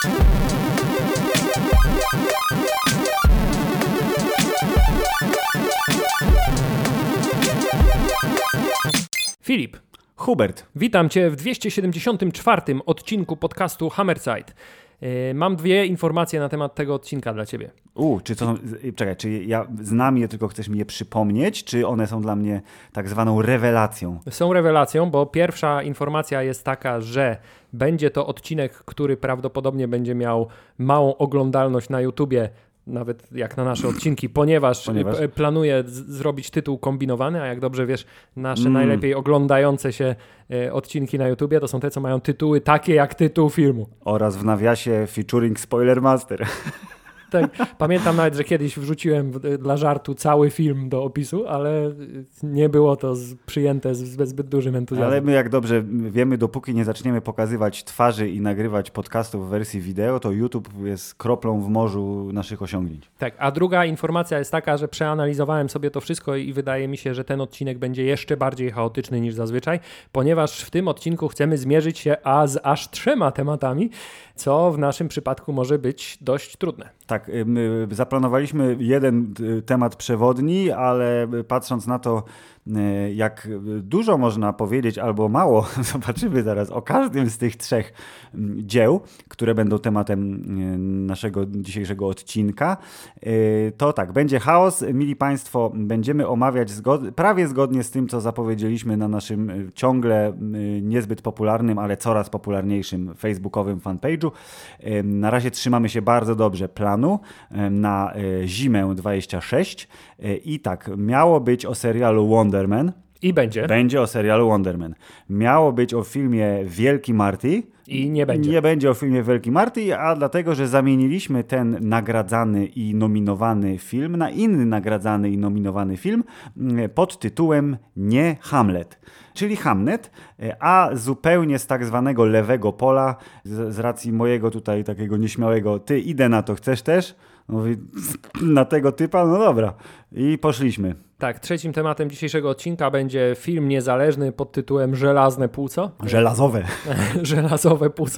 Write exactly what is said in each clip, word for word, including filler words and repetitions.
Filip. Hubert. Witam Cię w dwieście siedemdziesiątym czwartym odcinku podcastu Hammerside. Yy, mam dwie informacje na temat tego odcinka dla Ciebie. U, czy to są, czekaj, czy ja znam je, tylko chcesz mi je przypomnieć, czy one są dla mnie tak zwaną rewelacją? Są rewelacją, bo pierwsza informacja jest taka, że będzie to odcinek, który prawdopodobnie będzie miał małą oglądalność na YouTubie, nawet jak na nasze odcinki, ponieważ, ponieważ? P- planuję z- zrobić tytuł kombinowany, a jak dobrze wiesz, nasze mm. najlepiej oglądające się e, odcinki na YouTubie to są te, co mają tytuły takie jak tytuł filmu. Oraz w nawiasie featuring Spoilermaster. Tak, pamiętam nawet, że kiedyś wrzuciłem dla żartu cały film do opisu, ale nie było to z, przyjęte z zbyt, zbyt dużym entuzjazmem. Ale my, jak dobrze wiemy, dopóki nie zaczniemy pokazywać twarzy i nagrywać podcastów w wersji wideo, to YouTube jest kroplą w morzu naszych osiągnięć. Tak, a druga informacja jest taka, że przeanalizowałem sobie to wszystko i wydaje mi się, że ten odcinek będzie jeszcze bardziej chaotyczny niż zazwyczaj, ponieważ w tym odcinku chcemy zmierzyć się a z aż trzema tematami, co w naszym przypadku może być dość trudne. Tak, my zaplanowaliśmy jeden temat przewodni, ale patrząc na to, jak dużo można powiedzieć albo mało, zobaczymy zaraz o każdym z tych trzech dzieł, które będą tematem naszego dzisiejszego odcinka, to tak, będzie chaos. Mili Państwo, będziemy omawiać zgod- prawie zgodnie z tym, co zapowiedzieliśmy na naszym ciągle niezbyt popularnym, ale coraz popularniejszym facebookowym fanpage'u. Na razie trzymamy się bardzo dobrze planu na zimę dwadzieścia sześć i tak, miało być o serialu Wonder Man. I będzie. Będzie o serialu Wonder Man. Miało być o filmie Wielki Marty. I nie będzie. Nie będzie o filmie Wielki Marty, a dlatego, że zamieniliśmy ten nagradzany i nominowany film na inny nagradzany i nominowany film pod tytułem Nie Hamlet. Czyli Hamlet, a zupełnie z tak zwanego lewego pola, z, z racji mojego tutaj takiego nieśmiałego, ty idę na to, chcesz też? Mówi, na tego typa? No dobra. I poszliśmy. Tak, trzecim tematem dzisiejszego odcinka będzie film niezależny pod tytułem Żelazne Płuco. Żelazowe. Żelazowe Płuco.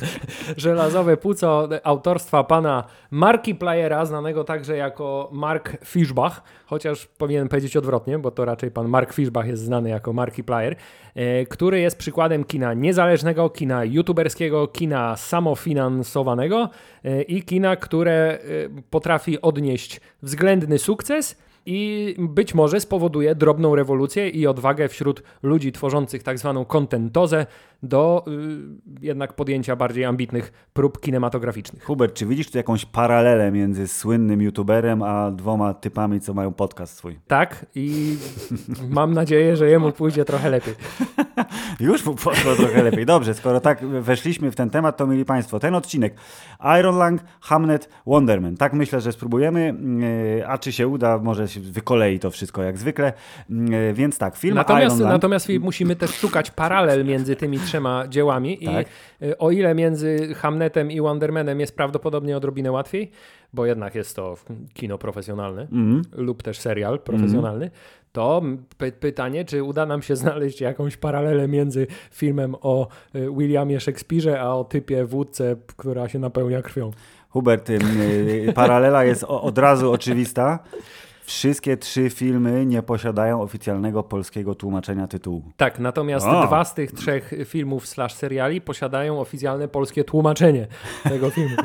Żelazowe Płuco autorstwa pana Markipliera, znanego także jako Mark Fischbach, chociaż powinienem powiedzieć odwrotnie, bo to raczej pan Mark Fischbach jest znany jako Markiplier, który jest przykładem kina niezależnego, kina youtuberskiego, kina samofinansowanego i kina, które potrafi odnieść względny sukces i być może spowoduje drobną rewolucję i odwagę wśród ludzi tworzących tak zwaną kontentozę do y, jednak podjęcia bardziej ambitnych prób kinematograficznych. Hubert, czy widzisz tu jakąś paralelę między słynnym youtuberem a dwoma typami, co mają podcast swój? Tak, i mam nadzieję, że jemu pójdzie trochę lepiej. Już mu poszło trochę lepiej. Dobrze, skoro tak weszliśmy w ten temat, to mieli Państwo ten odcinek Iron Lung, Hamlet, Wonder Man. Tak myślę, że spróbujemy, a czy się uda, może się wykolei to wszystko jak zwykle. Więc tak, film natomiast, Iron Lung... Natomiast musimy też szukać paralel między tymi trzema dziełami tak. I o ile między Hamletem i Wondermanem jest prawdopodobnie odrobinę łatwiej, bo jednak jest to kino profesjonalne mm. lub też serial profesjonalny, mm. to py- pytanie, czy uda nam się znaleźć jakąś paralelę między filmem o Williamie Shakespeare'ze, a o typie wódce, która się napełnia krwią. Hubert, paralela jest od razu oczywista. Wszystkie trzy filmy nie posiadają oficjalnego polskiego tłumaczenia tytułu. Tak, natomiast o. dwa z tych trzech filmów slash seriali posiadają oficjalne polskie tłumaczenie tego filmu.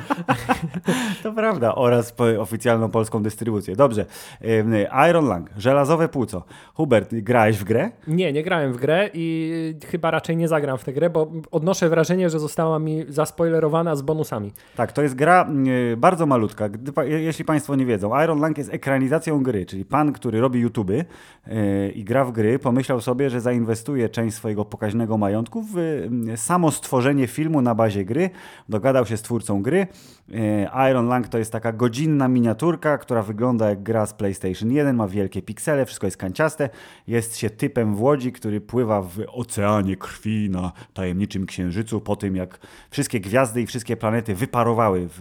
To prawda, oraz oficjalną polską dystrybucję. Dobrze. Iron Lung, Żelazowe Płuco. Hubert, grałeś w grę? Nie, nie grałem w grę i chyba raczej nie zagram w tę grę, bo odnoszę wrażenie, że została mi zaspoilerowana z bonusami. Tak, to jest gra bardzo malutka. Jeśli Państwo nie wiedzą, Iron Lung jest ekranizacją gry, czyli pan, który robi YouTuby yy, i gra w gry, pomyślał sobie, że zainwestuje część swojego pokaźnego majątku w yy, samo stworzenie filmu na bazie gry. Dogadał się z twórcą gry. Yy, Iron Lung to jest taka godzinna miniaturka, która wygląda jak gra z PlayStation jeden, ma wielkie piksele, wszystko jest kanciaste. Jest się typem w łodzi, który pływa w oceanie krwi na tajemniczym księżycu po tym, jak wszystkie gwiazdy i wszystkie planety wyparowały w, w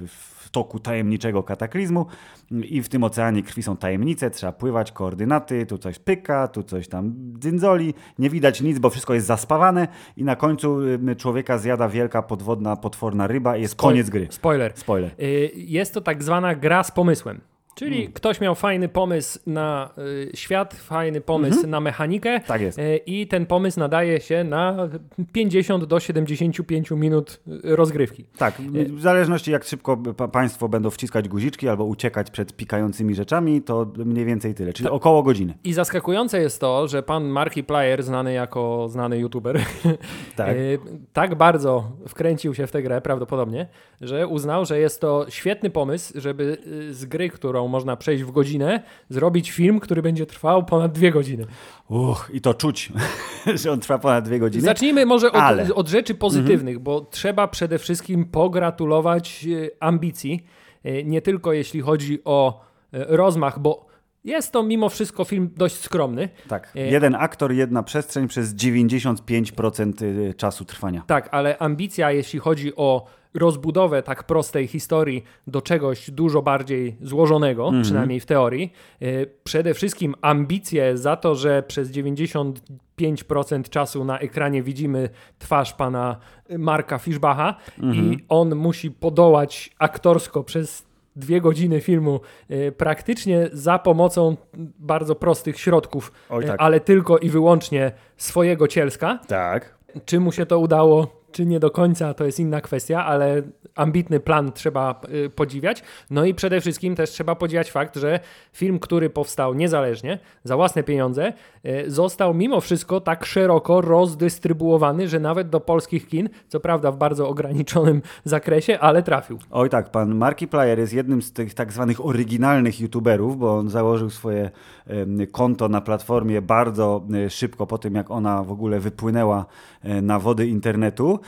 w toku tajemniczego kataklizmu i w tym oceanie krwi są tajemnice, trzeba pływać, koordynaty, tu coś pyka, tu coś tam dzyndzoli, nie widać nic, bo wszystko jest zaspawane i na końcu człowieka zjada wielka podwodna, potworna ryba i jest Spoil- koniec gry. Spoiler. Spoiler. Jest to tak zwana gra z pomysłem. Czyli Hmm. ktoś miał fajny pomysł na y, świat, fajny pomysł Mhm. na mechanikę Tak jest. y, i ten pomysł nadaje się na pięćdziesiąt do siedemdziesięciu pięciu minut y, rozgrywki. Tak, w zależności jak szybko pa- państwo będą wciskać guziczki albo uciekać przed pikającymi rzeczami, to mniej więcej tyle, czyli około godziny. I zaskakujące jest to, że pan Markiplier, znany jako znany youtuber, Tak. y, tak bardzo wkręcił się w tę grę prawdopodobnie, że uznał, że jest to świetny pomysł, żeby y, z gry, którą można przejść w godzinę, zrobić film, który będzie trwał ponad dwie godziny. Uch, i to czuć, że on trwa ponad dwie godziny. Zacznijmy może od, Ale. od rzeczy pozytywnych, mhm. bo trzeba przede wszystkim pogratulować y, ambicji, y, nie tylko jeśli chodzi o y, rozmach, bo jest to mimo wszystko film dość skromny. Tak, Y, jeden aktor, jedna przestrzeń przez dziewięćdziesiąt pięć procent czasu trwania. Tak, ale ambicja, jeśli chodzi o rozbudowę tak prostej historii do czegoś dużo bardziej złożonego, mm-hmm. przynajmniej w teorii. Przede wszystkim ambicje za to, że przez dziewięćdziesiąt pięć procent czasu na ekranie widzimy twarz pana Marka Fischbacha mm-hmm. i on musi podołać aktorsko przez dwie godziny filmu praktycznie za pomocą bardzo prostych środków, Oj, tak. ale tylko i wyłącznie swojego cielska. Tak. Czy mu się to udało, czy nie do końca, to jest inna kwestia, ale ambitny plan trzeba y, podziwiać. No i przede wszystkim też trzeba podziwiać fakt, że film, który powstał niezależnie, za własne pieniądze, y, został mimo wszystko tak szeroko rozdystrybuowany, że nawet do polskich kin, co prawda w bardzo ograniczonym zakresie, ale trafił. Oj tak, pan Markiplier jest jednym z tych tak zwanych oryginalnych youtuberów, bo on założył swoje y, konto na platformie bardzo y, szybko po tym, jak ona w ogóle wypłynęła y, na wody internetu.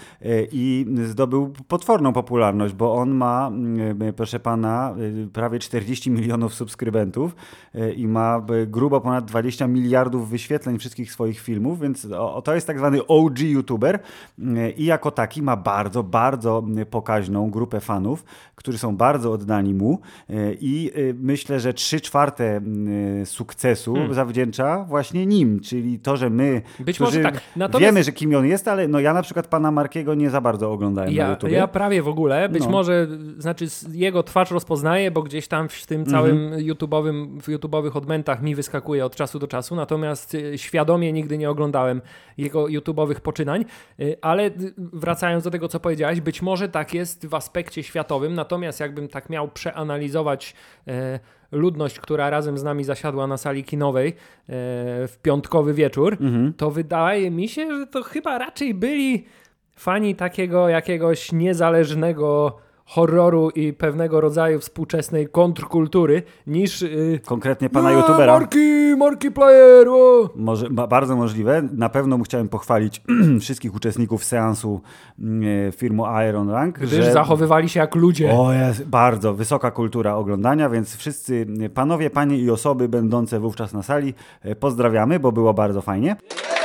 I zdobył potworną popularność, bo on ma, proszę pana, prawie czterdzieści milionów subskrybentów i ma grubo ponad dwadzieścia miliardów wyświetleń wszystkich swoich filmów, więc to jest tak zwany O G youtuber i jako taki ma bardzo, bardzo pokaźną grupę fanów, którzy są bardzo oddani mu i myślę, że trzy czwarte sukcesu hmm. zawdzięcza właśnie nim, czyli to, że my, Być którzy może tak. Natomiast... wiemy, że kim on jest, ale no ja na przykład pana Markiego nie za bardzo oglądałem ja, na YouTubie. Ja prawie w ogóle. Być no. może, znaczy jego twarz rozpoznaję, bo gdzieś tam w tym całym mm-hmm. YouTube'owym, w YouTube'owych odmętach mi wyskakuje od czasu do czasu, natomiast świadomie nigdy nie oglądałem jego YouTube'owych poczynań, ale wracając do tego, co powiedziałeś, być może tak jest w aspekcie światowym, natomiast jakbym tak miał przeanalizować e, ludność, która razem z nami zasiadła na sali kinowej e, w piątkowy wieczór, mm-hmm. to wydaje mi się, że to chyba raczej byli fani takiego jakiegoś niezależnego horroru i pewnego rodzaju współczesnej kontrkultury niż... Yy... Konkretnie pana no, youtubera. Marki, Markiplier! O! Może, ba, bardzo możliwe. Na pewno mu chciałem pochwalić wszystkich uczestników seansu yy, firmy Iron Rank. Gdyż że zachowywali się jak ludzie. O jest, bardzo wysoka kultura oglądania, więc wszyscy panowie, panie i osoby będące wówczas na sali yy, pozdrawiamy, bo było bardzo fajnie.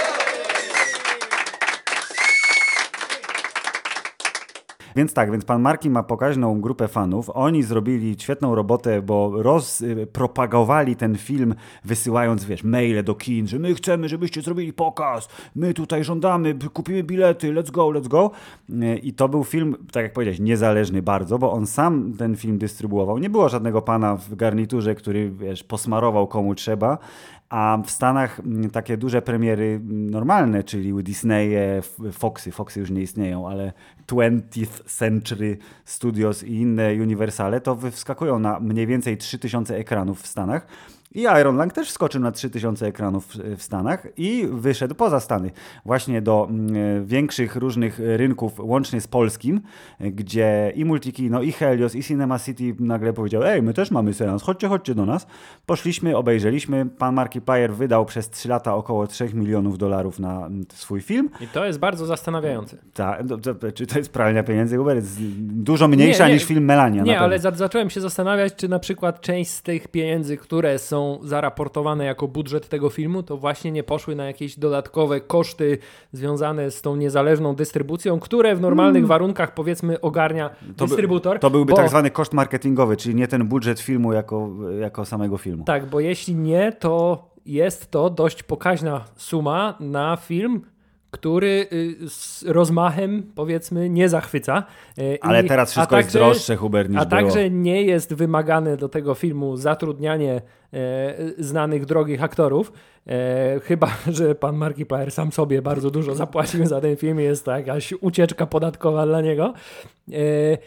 Więc tak, więc pan Marki ma pokaźną grupę fanów. Oni zrobili świetną robotę, bo rozpropagowali ten film, wysyłając, wiesz, maile do kin, że my chcemy, żebyście zrobili pokaz, my tutaj żądamy, kupimy bilety, let's go, let's go. I to był film, tak jak powiedziałeś, niezależny bardzo, bo on sam ten film dystrybuował. Nie było żadnego pana w garniturze, który, wiesz, posmarował komu trzeba. A w Stanach takie duże premiery normalne, czyli Disneye, Foxy, Foxy już nie istnieją, ale twentieth Century Studios i inne Universale, to wskakują na mniej więcej trzy tysiące ekranów w Stanach. I Iron Lang też wskoczył na trzy tysiące ekranów w Stanach i wyszedł poza Stany. Właśnie do y, większych różnych rynków, łącznie z polskim, gdzie i Multikino, i Helios, i Cinema City nagle powiedział: ej, my też mamy seans, chodźcie, chodźcie do nas. Poszliśmy, obejrzeliśmy. Pan Markiplier wydał przez trzy lata około trzech milionów dolarów na swój film. I to jest bardzo zastanawiające. Tak, czy to jest pralnia pieniędzy? Uber jest dużo mniejsza nie, nie, niż film Melania. Nie, ale za, zacząłem się zastanawiać, czy na przykład część z tych pieniędzy, które są są zaraportowane jako budżet tego filmu, to właśnie nie poszły na jakieś dodatkowe koszty związane z tą niezależną dystrybucją, które w normalnych mm. warunkach powiedzmy ogarnia to dystrybutor. By, to byłby bo, tak zwany koszt marketingowy, czyli nie ten budżet filmu jako, jako samego filmu. Tak, bo jeśli nie, to jest to dość pokaźna suma na film, który z rozmachem, powiedzmy, nie zachwyca. I, Ale teraz wszystko a jest także, droższe, Hubert, niż A było. także nie jest wymagane do tego filmu zatrudnianie e, znanych, drogich aktorów. E, chyba, że pan Markiplier sam sobie bardzo dużo zapłacił za ten film. Jest to jakaś ucieczka podatkowa dla niego. E,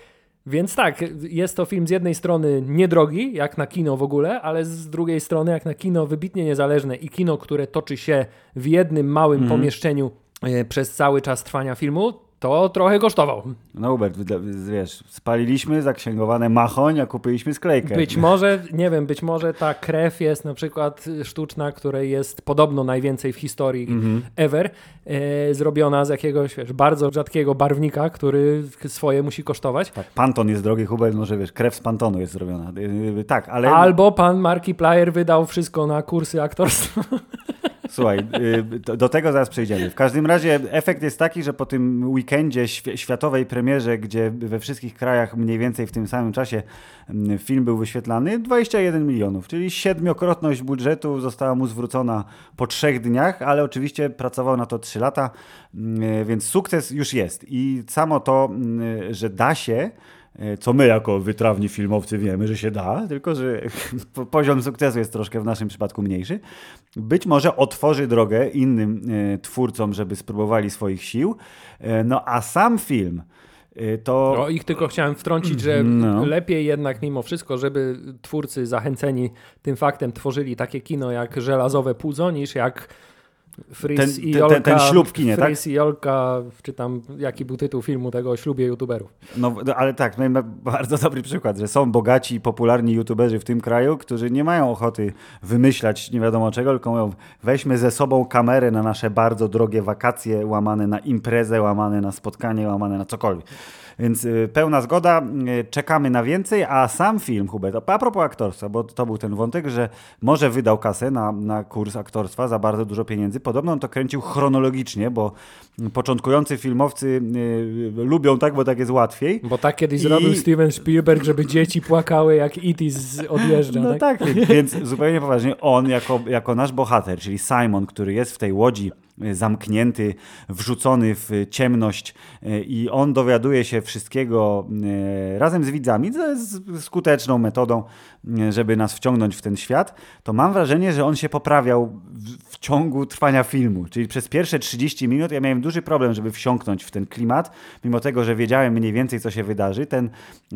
Więc tak, jest to film z jednej strony niedrogi, jak na kino w ogóle, ale z drugiej strony jak na kino wybitnie niezależne i kino, które toczy się w jednym małym mm. pomieszczeniu e, przez cały czas trwania filmu, to trochę kosztował. No Hubert, wiesz, spaliliśmy zaksięgowane machoń, a kupiliśmy sklejkę. Być może, nie wiem, być może ta krew jest na przykład sztuczna, której jest podobno najwięcej w historii mm-hmm. ever, e, zrobiona z jakiegoś, wiesz, bardzo rzadkiego barwnika, który swoje musi kosztować. Tak, Panton jest drogi, Hubert, może wiesz, krew z Pantonu jest zrobiona. E, tak, ale... Albo pan Markiplier wydał wszystko na kursy aktorstwa. Słuchaj, do tego zaraz przejdziemy. W każdym razie efekt jest taki, że po tym weekendzie światowej premierze, gdzie we wszystkich krajach mniej więcej w tym samym czasie film był wyświetlany, dwadzieścia jeden milionów, czyli siedmiokrotność budżetu została mu zwrócona po trzech dniach, ale oczywiście pracował na to trzy lata, więc sukces już jest. I samo to, że da się, co my jako wytrawni filmowcy wiemy, że się da, tylko że poziom sukcesu jest troszkę w naszym przypadku mniejszy. Być może otworzy drogę innym e, twórcom, żeby spróbowali swoich sił. E, no a sam film e, to... No, ich tylko chciałem wtrącić, że no. lepiej jednak mimo wszystko, żeby twórcy zachęceni tym faktem tworzyli takie kino jak Żelazowe Płuco, niż jak Fris ten, i Jolka, ten, ten ślub w kinie, Fris tak? i Jolka, czy tam jaki był tytuł filmu tego o ślubie youtuberów. No ale tak, mamy bardzo dobry przykład, że są bogaci i popularni youtuberzy w tym kraju, którzy nie mają ochoty wymyślać nie wiadomo czego, tylko mówią, weźmy ze sobą kamerę na nasze bardzo drogie wakacje, łamane na imprezę, łamane na spotkanie, łamane na cokolwiek. Więc y, pełna zgoda, y, czekamy na więcej, a sam film, Hubert, a propos aktorstwa, bo to był ten wątek, że może wydał kasę na, na kurs aktorstwa za bardzo dużo pieniędzy. Podobno on to kręcił chronologicznie, bo początkujący filmowcy y, lubią tak, bo tak jest łatwiej. Bo tak kiedyś I... zrobił Steven Spielberg, żeby dzieci płakały jak E T odjeżdża. No tak, tak więc zupełnie poważnie on jako, jako nasz bohater, czyli Simon, który jest w tej łodzi zamknięty, wrzucony w ciemność i on dowiaduje się wszystkiego razem z widzami, to jest skuteczną metodą, żeby nas wciągnąć w ten świat, to mam wrażenie, że on się poprawiał w, w ciągu trwania filmu, czyli przez pierwsze trzydzieści minut ja miałem duży problem, żeby wsiąknąć w ten klimat, mimo tego, że wiedziałem mniej więcej, co się wydarzy. Ten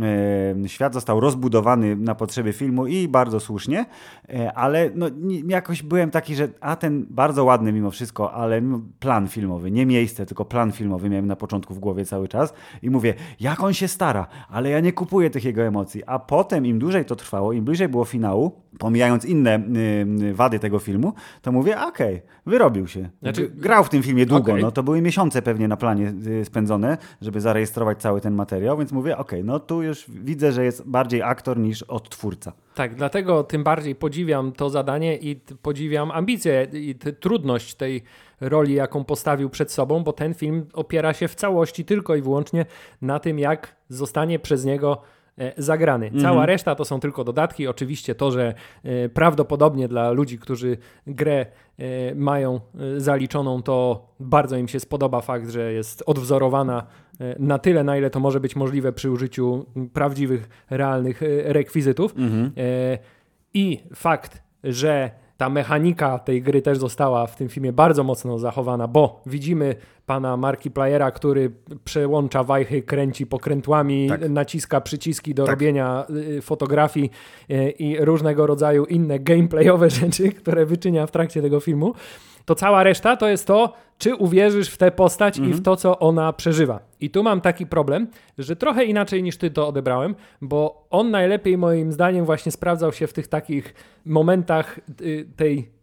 e, świat został rozbudowany na potrzeby filmu i bardzo słusznie, e, ale no, nie, jakoś byłem taki, że a ten bardzo ładny mimo wszystko, ale plan filmowy, nie miejsce, tylko plan filmowy miałem na początku w głowie cały czas i mówię, jak on się stara, ale ja nie kupuję tych jego emocji, a potem im dłużej to trwało, im bliżej było finału, pomijając inne y, wady tego filmu, to mówię, okej, okay, wyrobił się. Znaczy, grał w tym filmie długo, okay. no to były miesiące pewnie na planie y, spędzone, żeby zarejestrować cały ten materiał, więc mówię, okej, okay, no tu już widzę, że jest bardziej aktor niż odtwórca. Tak, dlatego tym bardziej podziwiam to zadanie i t- podziwiam ambicje i t- trudność tej roli, jaką postawił przed sobą, bo ten film opiera się w całości tylko i wyłącznie na tym, jak zostanie przez niego zagrany. Cała mhm. reszta to są tylko dodatki. Oczywiście to, że e, prawdopodobnie dla ludzi, którzy grę e, mają e, zaliczoną, to bardzo im się spodoba fakt, że jest odwzorowana e, na tyle, na ile to może być możliwe przy użyciu prawdziwych, realnych e, rekwizytów. Mhm. E, I fakt, że ta mechanika tej gry też została w tym filmie bardzo mocno zachowana, bo widzimy pana Markipliera, który przełącza wajchy, kręci pokrętłami, tak. naciska przyciski do tak. robienia y, fotografii y, i różnego rodzaju inne gameplayowe rzeczy, które wyczynia w trakcie tego filmu. To cała reszta to jest to, czy uwierzysz w tę postać mm-hmm. i w to, co ona przeżywa. I tu mam taki problem, że trochę inaczej niż ty to odebrałem, bo on najlepiej moim zdaniem właśnie sprawdzał się w tych takich momentach y, tej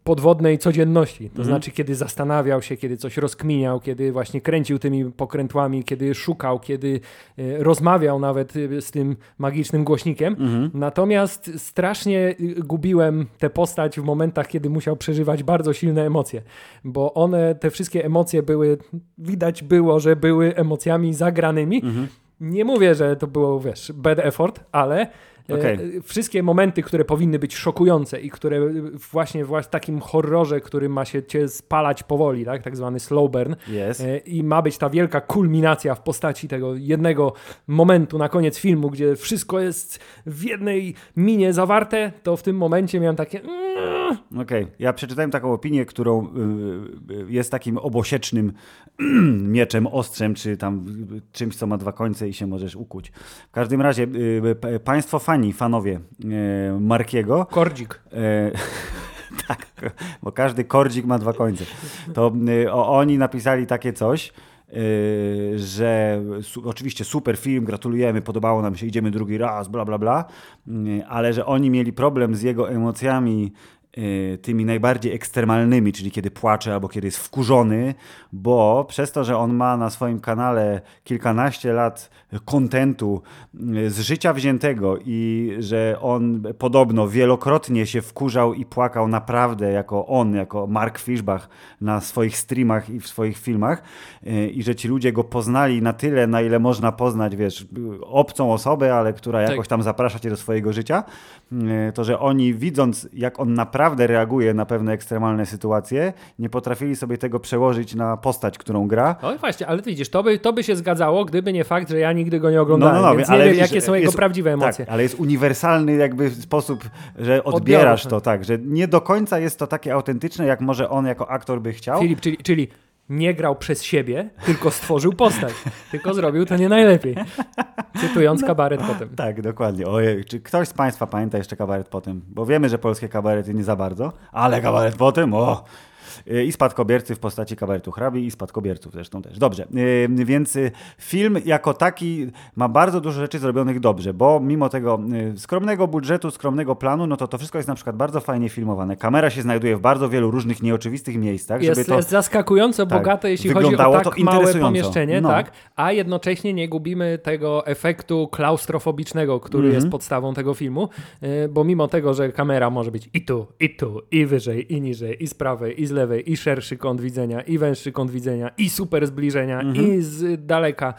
podwodnej codzienności. To mhm. znaczy, kiedy zastanawiał się, kiedy coś rozkminiał, kiedy właśnie kręcił tymi pokrętłami, kiedy szukał, kiedy y, rozmawiał nawet y, z tym magicznym głośnikiem. Mhm. Natomiast strasznie gubiłem tę postać w momentach, kiedy musiał przeżywać bardzo silne emocje, bo one, te wszystkie emocje były, widać było, że były emocjami zagranymi. Mhm. Nie mówię, że to było, wiesz, bad effort, ale okay. e, wszystkie momenty, które powinny być szokujące i które właśnie w takim horrorze, który ma się cię spalać powoli, tak, tak zwany slow burn yes. e, i ma być ta wielka kulminacja w postaci tego jednego momentu na koniec filmu, gdzie wszystko jest w jednej minie zawarte, to w tym momencie miałem takie... Okej, okay. Ja przeczytałem taką opinię, którą y, jest takim obosiecznym mieczem, ostrzem, czy tam czymś, co ma dwa końce i się możesz ukuć. W każdym razie y, państwo fani, fanowie y, Markiego... Kordzik. Y, tak, bo każdy kordzik ma dwa końce. To y, o, oni napisali takie coś, Yy, że su, oczywiście super film, gratulujemy, podobało nam się, idziemy drugi raz, bla bla bla, yy, ale że oni mieli problem z jego emocjami yy, tymi najbardziej ekstremalnymi, czyli kiedy płacze albo kiedy jest wkurzony, bo przez to, że on ma na swoim kanale kilkanaście lat kontentu z życia wziętego i że on podobno wielokrotnie się wkurzał i płakał naprawdę jako on, jako Mark Fischbach na swoich streamach i w swoich filmach i że ci ludzie go poznali na tyle, na ile można poznać, wiesz, obcą osobę, ale która jakoś tam zaprasza cię do swojego życia, to że oni widząc, jak on naprawdę reaguje na pewne ekstremalne sytuacje, nie potrafili sobie tego przełożyć na postać, którą gra. Oj właśnie, ale ty widzisz, to by, to by się zgadzało, gdyby nie fakt, że ja nigdy go nie oglądałem, no, no, no, więc nie ale wiem, widzisz, jakie są jego jest, prawdziwe emocje. Tak, ale jest uniwersalny jakby sposób, że odbierasz Odbiorę. to, tak, że nie do końca jest to takie autentyczne, jak może on jako aktor by chciał. Filip, czyli, czyli nie grał przez siebie, tylko stworzył postać. Tylko zrobił to nie najlepiej. Cytując no, Kabaret Potem. Tak, dokładnie. Ojej, czy ktoś z Państwa pamięta jeszcze Kabaret Potem? Bo wiemy, że polskie kabarety nie za bardzo, ale Kabaret Potem, o... I spadkobiercy w postaci kabaretu hrabi i spadkobierców zresztą też. Dobrze, yy, więc film jako taki ma bardzo dużo rzeczy zrobionych dobrze, bo mimo tego yy, skromnego budżetu, skromnego planu, no to to wszystko jest na przykład bardzo fajnie filmowane. Kamera się znajduje w bardzo wielu różnych nieoczywistych miejscach. Jest, żeby to, jest zaskakująco tak, bogate, jeśli chodzi o tak małe pomieszczenie, no. tak, a jednocześnie nie gubimy tego efektu klaustrofobicznego, który mm-hmm. jest podstawą tego filmu, yy, bo mimo tego, że kamera może być i tu, i tu, i wyżej, i niżej, i z prawej, i z lewej, i szerszy kąt widzenia, i węższy kąt widzenia, i super zbliżenia, mhm. i z daleka,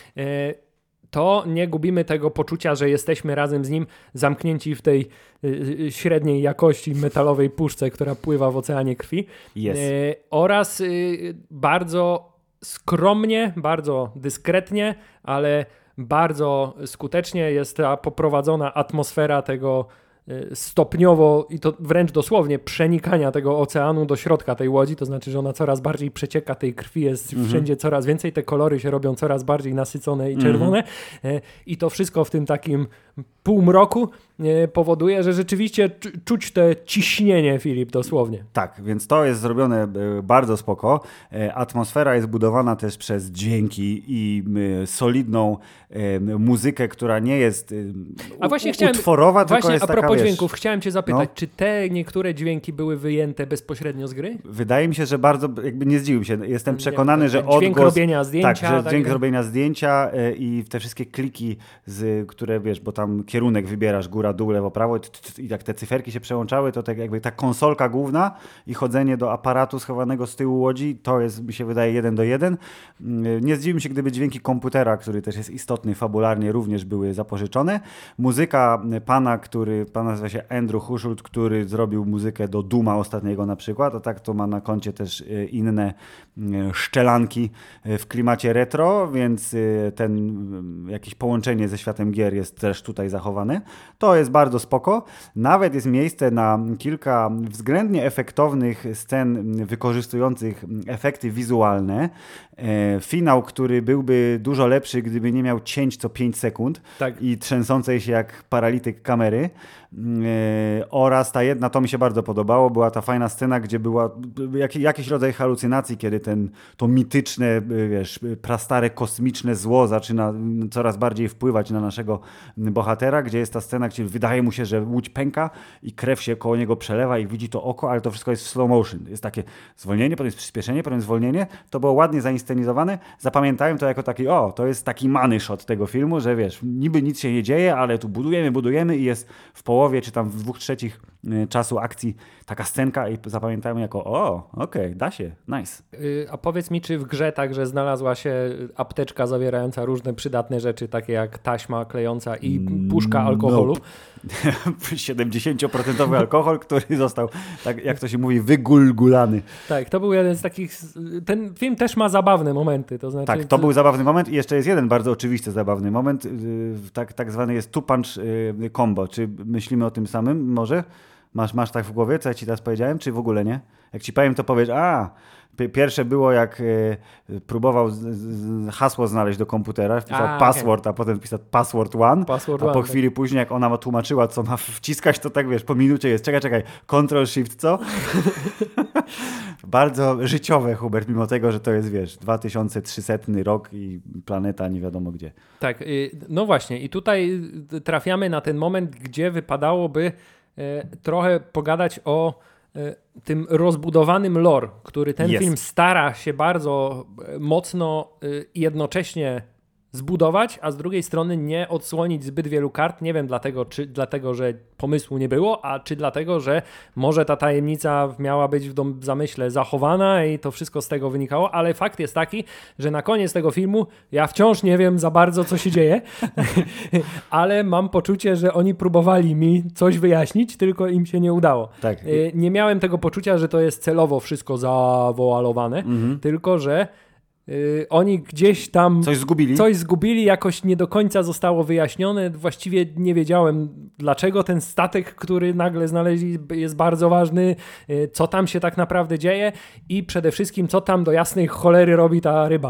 to nie gubimy tego poczucia, że jesteśmy razem z nim zamknięci w tej średniej jakości metalowej puszce, która pływa w oceanie krwi. Yes. Oraz bardzo skromnie, bardzo dyskretnie, ale bardzo skutecznie jest ta poprowadzona atmosfera tego stopniowo i to wręcz dosłownie przenikania tego oceanu do środka tej łodzi, to znaczy, że ona coraz bardziej przecieka, tej krwi jest mm-hmm. wszędzie coraz więcej, te kolory się robią coraz bardziej nasycone i czerwone mm-hmm. i to wszystko w tym takim półmroku powoduje, że rzeczywiście czuć te ciśnienie, Filip, dosłownie. Tak, więc to jest zrobione bardzo spoko. Atmosfera jest budowana też przez dźwięki i solidną muzykę, która nie jest a właśnie chciałem, utworowa, tylko właśnie jest a propos taka, dźwięków, wiesz, chciałem cię zapytać, no? czy te niektóre dźwięki były wyjęte bezpośrednio z gry? Wydaje mi się, że bardzo, jakby nie zdziwił się. Jestem przekonany, nie, że odgłos... Dźwięk robienia zdjęcia. Tak, że dźwięk tak, robienia zdjęcia i te wszystkie kliki, z, które wiesz, bo tam kierunek wybierasz, góra, dół, lewo, prawo i jak te cyferki się przełączały, to tak jakby ta konsolka główna i chodzenie do aparatu schowanego z tyłu łodzi, to jest, mi się wydaje, jeden do jeden. Nie zdziwił się, gdyby dźwięki komputera, który też jest istotny fabularnie, również były zapożyczone. Muzyka pana, który, pan nazywa się Andrew Hushult, który zrobił muzykę do Duma ostatniego na przykład, a tak to ma na koncie też inne szczelanki w klimacie retro, więc ten jakieś połączenie ze światem gier jest też tutaj zachowane. To jest bardzo spoko. Nawet jest miejsce na kilka względnie efektownych scen wykorzystujących efekty wizualne. Finał, który byłby dużo lepszy, gdyby nie miał cięć co pięć sekund tak. i trzęsącej się jak paralityk kamery. Oraz ta jedna, to mi się bardzo podobało, była ta fajna scena, gdzie była jak, jakiś rodzaj halucynacji, kiedy ten, to mityczne, wiesz, prastare kosmiczne zło zaczyna coraz bardziej wpływać na naszego bohatera, gdzie jest ta scena, gdzie wydaje mu się, że łódź pęka i krew się koło niego przelewa i widzi to oko, ale to wszystko jest w slow motion. Jest takie zwolnienie, potem jest przyspieszenie, potem zwolnienie. To było ładnie zainscenizowane. Zapamiętałem to jako taki, o, to jest taki money shot tego filmu, że wiesz, niby nic się nie dzieje, ale tu budujemy, budujemy i jest w połowie, czy tam w dwóch trzecich czasu akcji taka scenka i zapamiętałem jako, o, okej, okay, da się, nice. Yy, a powiedz mi, czy w grze także znalazła się apteczka zawierająca różne przydatne rzeczy, takie jak taśma klejąca i puszka alkoholu? Nope. siedemdziesiąt procent alkohol, który został, tak jak to się mówi, wygulgulany. Tak, to był jeden z takich, ten film też ma zabawne momenty. To znaczy, tak, to był zabawny moment i jeszcze jest jeden bardzo oczywisty zabawny moment, tak, tak zwany jest two punch combo. Czy myślimy o tym samym może? Masz, masz tak w głowie, co ja ci teraz powiedziałem, czy w ogóle nie? Jak ci powiem, to powiesz, a, pierwsze było jak y, próbował z, z, hasło znaleźć do komputera, wpisał a, password, okay. a potem wpisał password one, password a po one, chwili tak. później, jak ona ma tłumaczyła, co ma wciskać, to tak wiesz, po minucie jest, czekaj, czekaj, control shift, co? Bardzo życiowe, Hubert, mimo tego, że to jest, wiesz, dwa tysiące trzysetny rok i planeta nie wiadomo gdzie. Tak, no właśnie i tutaj trafiamy na ten moment, gdzie wypadałoby trochę pogadać o tym rozbudowanym lore, który ten yes. film stara się bardzo mocno i jednocześnie zbudować, a z drugiej strony nie odsłonić zbyt wielu kart. Nie wiem dlatego, czy dlatego, że pomysłu nie było, a czy dlatego, że może ta tajemnica miała być w dom- zamyśle zachowana i to wszystko z tego wynikało, ale fakt jest taki, że na koniec tego filmu ja wciąż nie wiem za bardzo, co się dzieje, ale mam poczucie, że oni próbowali mi coś wyjaśnić, tylko im się nie udało. Tak. Nie miałem tego poczucia, że to jest celowo wszystko zawoalowane, mhm. tylko że Yy, oni gdzieś tam coś zgubili. coś zgubili, jakoś nie do końca zostało wyjaśnione. Właściwie nie wiedziałem, dlaczego ten statek, który nagle znaleźli, jest bardzo ważny, yy, co tam się tak naprawdę dzieje i przede wszystkim, co tam do jasnej cholery robi ta ryba.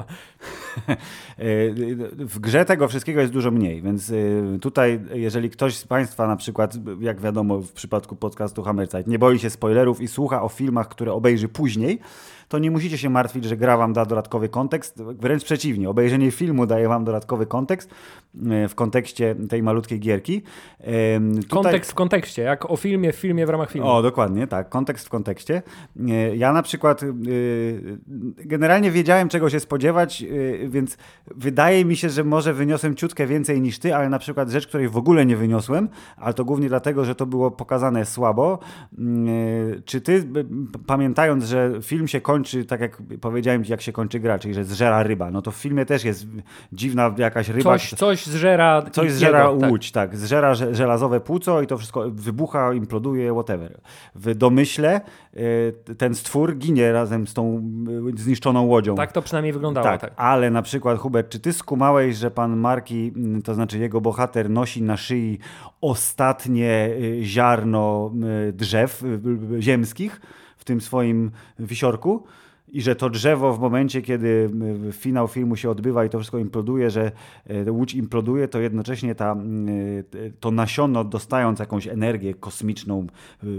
W grze tego wszystkiego jest dużo mniej, więc tutaj, jeżeli ktoś z Państwa na przykład, jak wiadomo w przypadku podcastu Hammerzeit, nie boi się spoilerów i słucha o filmach, które obejrzy później, to nie musicie się martwić, że gra wam da dodatkowy kontekst. Wręcz przeciwnie, obejrzenie filmu daje wam dodatkowy kontekst w kontekście tej malutkiej gierki. Tutaj... Kontekst w kontekście, jak o filmie w filmie w ramach filmu. O, dokładnie, tak, kontekst w kontekście. Ja na przykład generalnie wiedziałem, czego się spodziewać, więc wydaje mi się, że może wyniosłem ciutkę więcej niż ty, ale na przykład rzecz, której w ogóle nie wyniosłem, ale to głównie dlatego, że to było pokazane słabo. Czy ty, pamiętając, że film się kończy, tak jak powiedziałem ci, jak się kończy gra, czyli że zżera ryba, no to w filmie też jest dziwna jakaś ryba. Coś, coś zżera Coś zżera łódź, tak. tak. Zżera żelazowe płuco i to wszystko wybucha, imploduje, whatever. W domyśle ten stwór ginie razem z tą zniszczoną łodzią. Tak to przynajmniej wyglądało. Tak, tak. Ale na przykład, Hubert, czy ty skumałeś, że pan Marki, to znaczy jego bohater, nosi na szyi ostatnie ziarno drzew ziemskich w tym swoim wisiorku? I że to drzewo w momencie, kiedy finał filmu się odbywa i to wszystko imploduje, że łódź imploduje, to jednocześnie ta, to nasiono, dostając jakąś energię kosmiczną,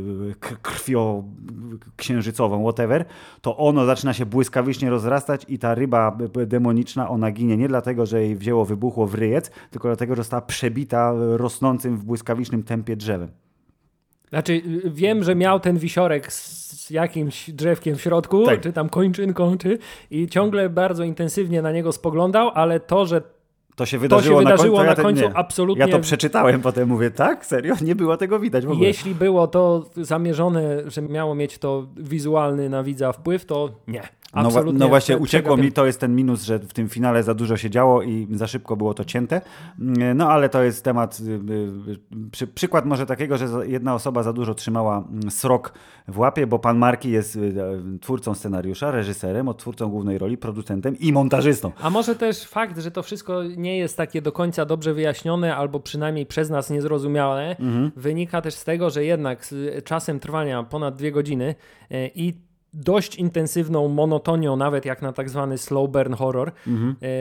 krwioksiężycową, whatever, to ono zaczyna się błyskawicznie rozrastać i ta ryba demoniczna, ona ginie nie dlatego, że jej wzięło, wybuchło w ryjec, tylko dlatego, że została przebita rosnącym w błyskawicznym tempie drzewem. Znaczy, wiem, że miał ten wisiorek z jakimś drzewkiem w środku, tak. czy tam kończynką, czy i ciągle bardzo intensywnie na niego spoglądał, ale to, że to się wydarzyło, to się wydarzyło na końcu, na końcu ja te, absolutnie... Ja to przeczytałem, potem mówię, tak? Serio? Nie było tego widać w ogóle. Jeśli było to zamierzone, że miało mieć to wizualny na widza wpływ, to nie. Absolutnie. No, no właśnie, uciekło mi, to jest ten minus, że w tym finale za dużo się działo i za szybko było to cięte. No ale to jest temat, przy, przykład może takiego, że jedna osoba za dużo trzymała srok w łapie, bo pan Marki jest twórcą scenariusza, reżyserem, odtwórcą głównej roli, producentem i montażystą. A może też fakt, że to wszystko nie jest takie do końca dobrze wyjaśnione, albo przynajmniej przez nas niezrozumiałe, mhm. wynika też z tego, że jednak z czasem trwania ponad dwie godziny i dość intensywną monotonią, nawet jak na tak zwany slow burn horror, mhm.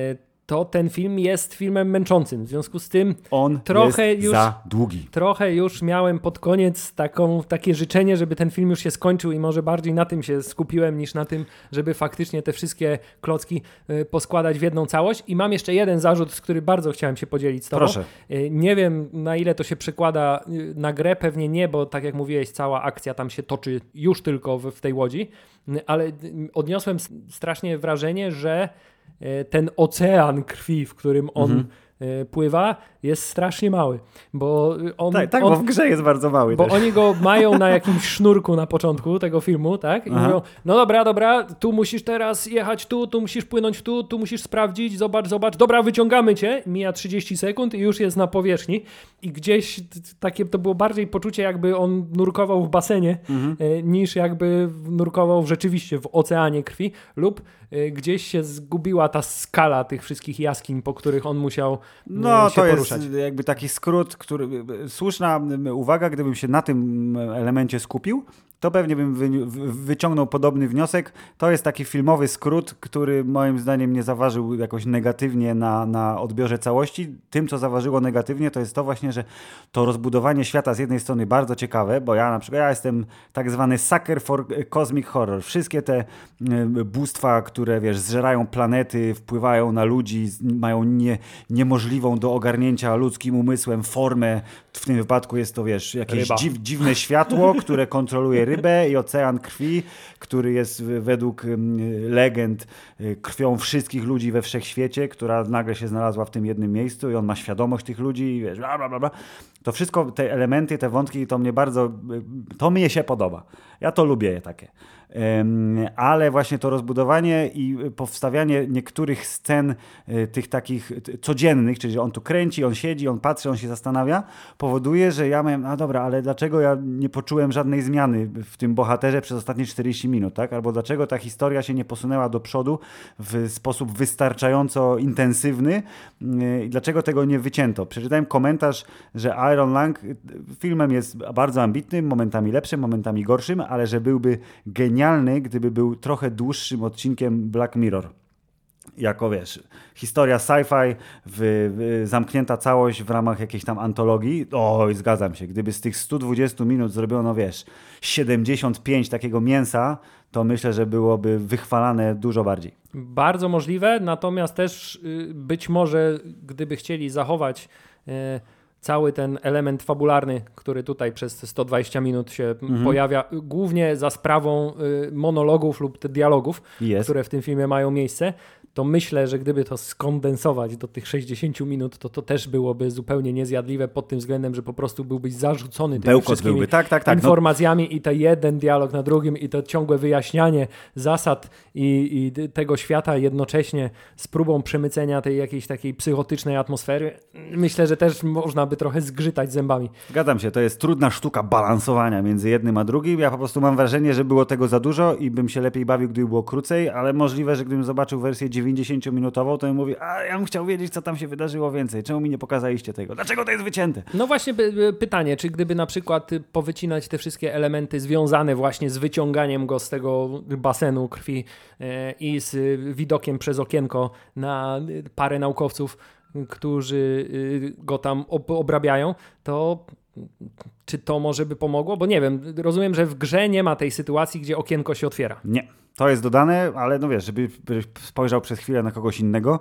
to ten film jest filmem męczącym. W związku z tym on trochę jest już, za długi. Trochę już miałem pod koniec taką, takie życzenie, żeby ten film już się skończył i może bardziej na tym się skupiłem niż na tym, żeby faktycznie te wszystkie klocki y, poskładać w jedną całość. I mam jeszcze jeden zarzut, z który bardzo chciałem się podzielić z tobą. Proszę. Y, nie wiem, na ile to się przekłada y, na grę, pewnie nie, bo tak jak mówiłeś, cała akcja tam się toczy już tylko w, w tej łodzi, y, ale y, odniosłem strasznie wrażenie, że ten ocean krwi, w którym on mhm. pływa, jest strasznie mały. Bo on, tak, tak on, bo w grze jest bardzo mały. Bo też. oni go mają na jakimś sznurku na początku tego filmu, tak? I Aha. mówią, no dobra, dobra, tu musisz teraz jechać tu, tu musisz płynąć tu, tu musisz sprawdzić, zobacz, zobacz, dobra, wyciągamy cię, mija trzydzieści sekund i już jest na powierzchni. I gdzieś takie to było bardziej poczucie, jakby on nurkował w basenie, mhm. niż jakby nurkował rzeczywiście w oceanie krwi, lub gdzieś się zgubiła ta skala tych wszystkich jaskiń, po których on musiał no, się to poruszać. Jest jakby taki skrót, który słuszna uwaga, gdybym się na tym elemencie skupił, to pewnie bym wy, wyciągnął podobny wniosek. To jest taki filmowy skrót, który moim zdaniem nie zaważył jakoś negatywnie na, na odbiorze całości. Tym, co zaważyło negatywnie, to jest to właśnie, że to rozbudowanie świata z jednej strony bardzo ciekawe, bo ja na przykład ja jestem tak zwany sucker for cosmic horror. Wszystkie te bóstwa, które wiesz, zżerają planety, wpływają na ludzi, mają nie, niemożliwą do ogarnięcia ludzkim umysłem formę. W tym wypadku jest to, wiesz, jakieś dziw, dziwne światło, które kontroluje rybę i ocean krwi, który jest według legend krwią wszystkich ludzi we wszechświecie, która nagle się znalazła w tym jednym miejscu i on ma świadomość tych ludzi i wiesz, bla, bla, bla. To wszystko, te elementy, te wątki, to mnie bardzo, to mnie się podoba. Ja to lubię je takie. Ale właśnie to rozbudowanie i powstawianie niektórych scen tych takich codziennych, czyli on tu kręci, on siedzi, on patrzy, on się zastanawia, powoduje, że ja miałem, a dobra, ale dlaczego ja nie poczułem żadnej zmiany w tym bohaterze przez ostatnie czterdzieści minut, tak? Albo dlaczego ta historia się nie posunęła do przodu w sposób wystarczająco intensywny i dlaczego tego nie wycięto. Przeczytałem komentarz, że Iron Lang filmem jest bardzo ambitnym, momentami lepszym, momentami gorszym, ale że byłby genialny, gdyby był trochę dłuższym odcinkiem Black Mirror. Jako wiesz, historia sci-fi, w, w, zamknięta całość w ramach jakiejś tam antologii. Oj, zgadzam się. Gdyby z tych stu dwudziestu minut zrobiono, wiesz, siedemdziesiąt pięć takiego mięsa, to myślę, że byłoby wychwalane dużo bardziej. Bardzo możliwe, natomiast też być może, gdyby chcieli zachować yy, cały ten element fabularny, który tutaj przez sto dwadzieścia minut się mhm. pojawia, głównie za sprawą y, monologów lub dialogów, yes. które w tym filmie mają miejsce, to myślę, że gdyby to skondensować do tych sześćdziesięciu minut, to to też byłoby zupełnie niezjadliwe pod tym względem, że po prostu byłbyś zarzucony tymi Bełkot wszystkimi byłby. Tak, tak, tak. informacjami no. i to jeden dialog na drugim i to ciągłe wyjaśnianie zasad i, i tego świata jednocześnie z próbą przemycenia tej jakiejś takiej psychotycznej atmosfery. Myślę, że też można by trochę zgrzytać zębami. Zgadzam się, to jest trudna sztuka balansowania między jednym a drugim. Ja po prostu mam wrażenie, że było tego za dużo i bym się lepiej bawił, gdyby było krócej, ale możliwe, że gdybym zobaczył wersję dziewięćdziesięciominutową, to bym mówił, a ja bym chciał wiedzieć, co tam się wydarzyło więcej. Czemu mi nie pokazaliście tego? Dlaczego to jest wycięte? No właśnie pytanie, czy gdyby na przykład powycinać te wszystkie elementy związane właśnie z wyciąganiem go z tego basenu krwi i z widokiem przez okienko na parę naukowców, którzy go tam obrabiają, to czy to może by pomogło? Bo nie wiem, rozumiem, że w grze nie ma tej sytuacji, gdzie okienko się otwiera. Nie. To jest dodane, ale no wiesz, żeby spojrzał przez chwilę na kogoś innego.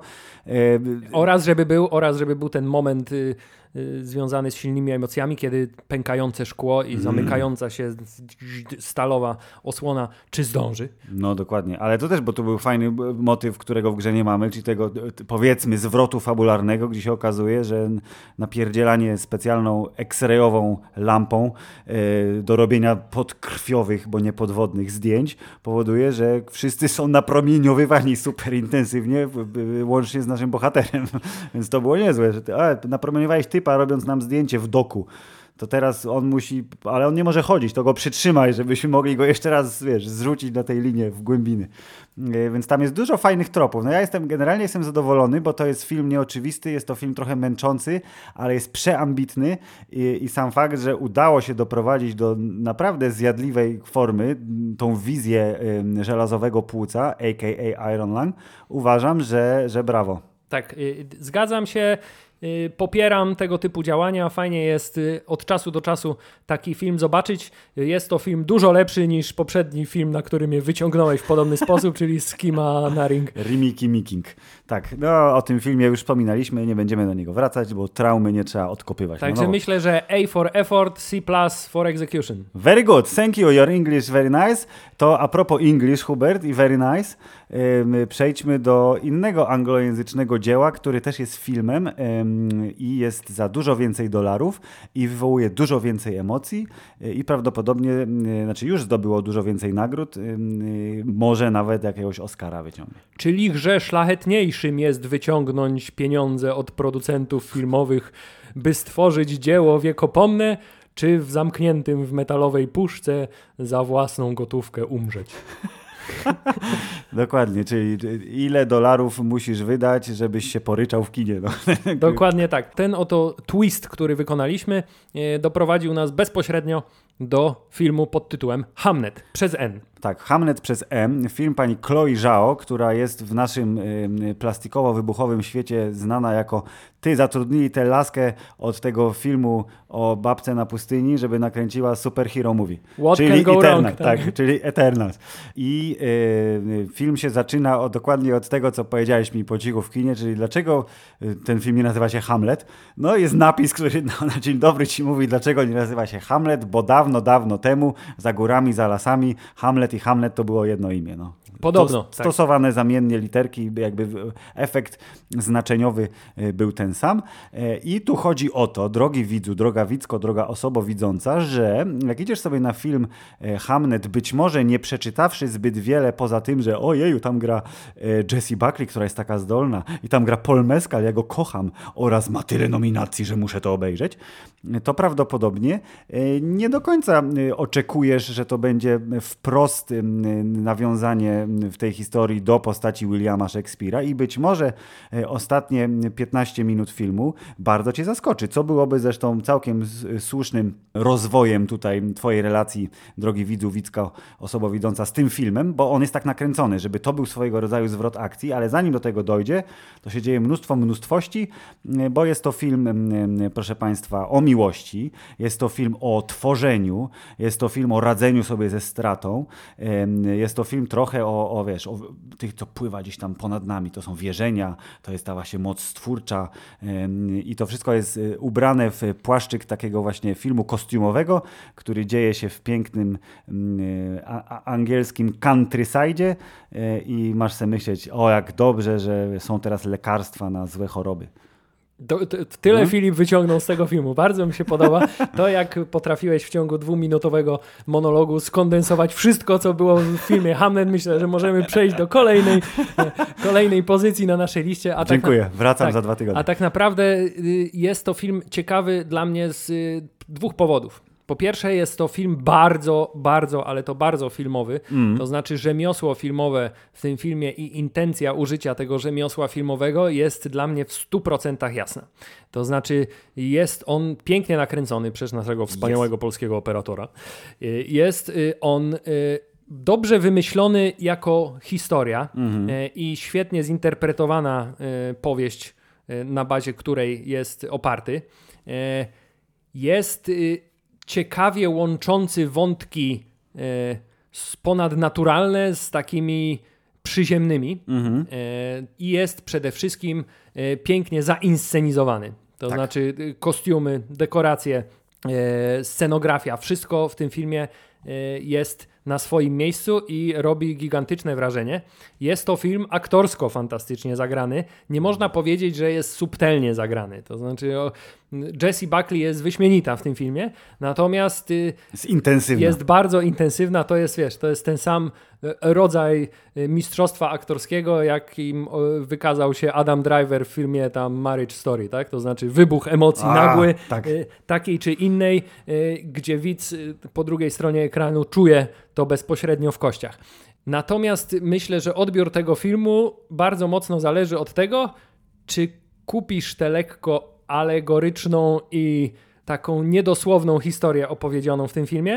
Oraz żeby był, oraz żeby był ten moment y, y, związany z silnymi emocjami, kiedy pękające szkło i zamykająca się stalowa osłona, czy zdąży. No dokładnie, ale to też, bo to był fajny motyw, którego w grze nie mamy, czyli tego powiedzmy zwrotu fabularnego, gdzie się okazuje, że napierdzielanie specjalną X-rayową lampą y, do robienia podkrwiowych, bo nie podwodnych zdjęć powoduje, że wszyscy są napromieniowywani super intensywnie, łącznie z naszym bohaterem. Więc to było niezłe, że ty a, napromieniowałeś typa, robiąc nam zdjęcie w doku. To teraz on musi, ale on nie może chodzić, to go przytrzymaj, żebyśmy mogli go jeszcze raz, wiesz, zrzucić na tej linie w głębiny. Więc tam jest dużo fajnych tropów. No ja jestem, generalnie jestem zadowolony, bo to jest film nieoczywisty, jest to film trochę męczący, ale jest przeambitny i, i sam fakt, że udało się doprowadzić do naprawdę zjadliwej formy tą wizję y, żelazowego płuca, a k a. Iron Lung, uważam, że, że brawo. Tak, zgadzam się. Popieram tego typu działania. Fajnie jest od czasu do czasu taki film zobaczyć. Jest to film dużo lepszy niż poprzedni film, na który mnie wyciągnąłeś w podobny sposób, czyli Skima na ring. Rimiki Miking. Tak, no o tym filmie już wspominaliśmy, nie będziemy do niego wracać, bo traumy nie trzeba odkopywać. Także no, no. myślę, że A for effort, C plus for execution. Very good, thank you, your English very nice. To a propos English, Hubert, i very nice, ym, przejdźmy do innego anglojęzycznego dzieła, który też jest filmem ym, i jest za dużo więcej dolarów i wywołuje dużo więcej emocji yy, i prawdopodobnie, yy, znaczy już zdobyło dużo więcej nagród, yy, może nawet jakiegoś Oscara wyciągnie. Czyli że szlachetniejszym jest wyciągnąć pieniądze od producentów filmowych, by stworzyć dzieło wiekopomne, czy w zamkniętym w metalowej puszce za własną gotówkę umrzeć? Dokładnie, czyli ile dolarów musisz wydać, żebyś się poryczał w kinie. No. Dokładnie tak. Ten oto twist, który wykonaliśmy, doprowadził nas bezpośrednio do filmu pod tytułem Hamnet przez N. Tak, Hamnet przez M, film pani Chloe Zhao, która jest w naszym y, plastikowo-wybuchowym świecie znana jako ty zatrudnili tę laskę od tego filmu o babce na pustyni, żeby nakręciła superhero movie. What czyli can go Eternal, wrong, tak, tak. czyli Eternals. I y, film się zaczyna od, dokładnie od tego, co powiedziałeś mi po cichu w kinie, czyli dlaczego ten film nie nazywa się Hamlet. No jest napis, który no, na dzień dobry ci mówi, dlaczego nie nazywa się Hamlet, bo dawno, dawno temu, za górami, za lasami, Hamlet i Hamlet to było jedno imię. No. Podobno. To, stosowane tak. zamiennie literki, jakby efekt znaczeniowy był ten sam. I tu chodzi o to, drogi widzu, droga widzko, droga osobo widząca, że jak idziesz sobie na film Hamnet, być może nie przeczytawszy zbyt wiele poza tym, że ojeju, tam gra Jessie Buckley, która jest taka zdolna i tam gra Paul Mescal, ja go kocham oraz ma tyle nominacji, że muszę to obejrzeć, to prawdopodobnie nie do końca oczekujesz, że to będzie wprost nawiązanie w tej historii do postaci Williama Shakespeare'a i być może ostatnie piętnaście minut filmu bardzo cię zaskoczy, co byłoby zresztą całkiem słusznym rozwojem tutaj twojej relacji, drogi widzu, widzka, osoba widząca, z tym filmem, bo on jest tak nakręcony, żeby to był swojego rodzaju zwrot akcji, ale zanim do tego dojdzie, to się dzieje mnóstwo mnóstwości, bo jest to film, proszę państwa, o miłości, jest to film o tworzeniu, jest to film o radzeniu sobie ze stratą, jest to film trochę o, o wiesz, o tych, co pływa gdzieś tam ponad nami, to są wierzenia, to jest ta właśnie moc stwórcza i to wszystko jest ubrane w płaszczyk takiego właśnie filmu kostiumowego, który dzieje się w pięknym a, a, angielskim countryside i masz sobie myśleć, o jak dobrze, że są teraz lekarstwa na złe choroby. To, to, tyle no. Filip wyciągnął z tego filmu. Bardzo mi się podoba to, jak potrafiłeś w ciągu dwuminutowego monologu skondensować wszystko, co było w filmie Hamlet. Myślę, że możemy przejść do kolejnej, kolejnej pozycji na naszej liście. A Dziękuję, tak na, wracam tak, za dwa tygodnie. A tak naprawdę jest to film ciekawy dla mnie z dwóch powodów. Po pierwsze jest to film bardzo, bardzo, ale to bardzo filmowy. Mm. To znaczy rzemiosło filmowe w tym filmie i intencja użycia tego rzemiosła filmowego jest dla mnie w stu procentach jasna. To znaczy jest on pięknie nakręcony przez naszego wspaniałego yes. polskiego operatora. Jest on dobrze wymyślony jako historia mm-hmm. i świetnie zinterpretowana powieść, na bazie której jest oparty. Jest ciekawie łączący wątki e, ponadnaturalne z takimi przyziemnymi mm-hmm. e, i jest przede wszystkim e, pięknie zainscenizowany. To tak. znaczy kostiumy, dekoracje, e, scenografia, wszystko w tym filmie e, jest na swoim miejscu i robi gigantyczne wrażenie. Jest to film aktorsko fantastycznie zagrany. Nie można powiedzieć, że jest subtelnie zagrany. To znaczy o, Jessie Buckley jest wyśmienita w tym filmie, natomiast jest intensywna. Jest bardzo intensywna. To jest, wiesz, to jest ten sam rodzaj mistrzostwa aktorskiego, jakim wykazał się Adam Driver w filmie tam Marriage Story, tak? To znaczy wybuch emocji A, nagły, tak. takiej czy innej, gdzie widz po drugiej stronie ekranu czuje to bezpośrednio w kościach. Natomiast myślę, że odbiór tego filmu bardzo mocno zależy od tego, czy kupisz tę lekko alegoryczną i taką niedosłowną historię opowiedzianą w tym filmie,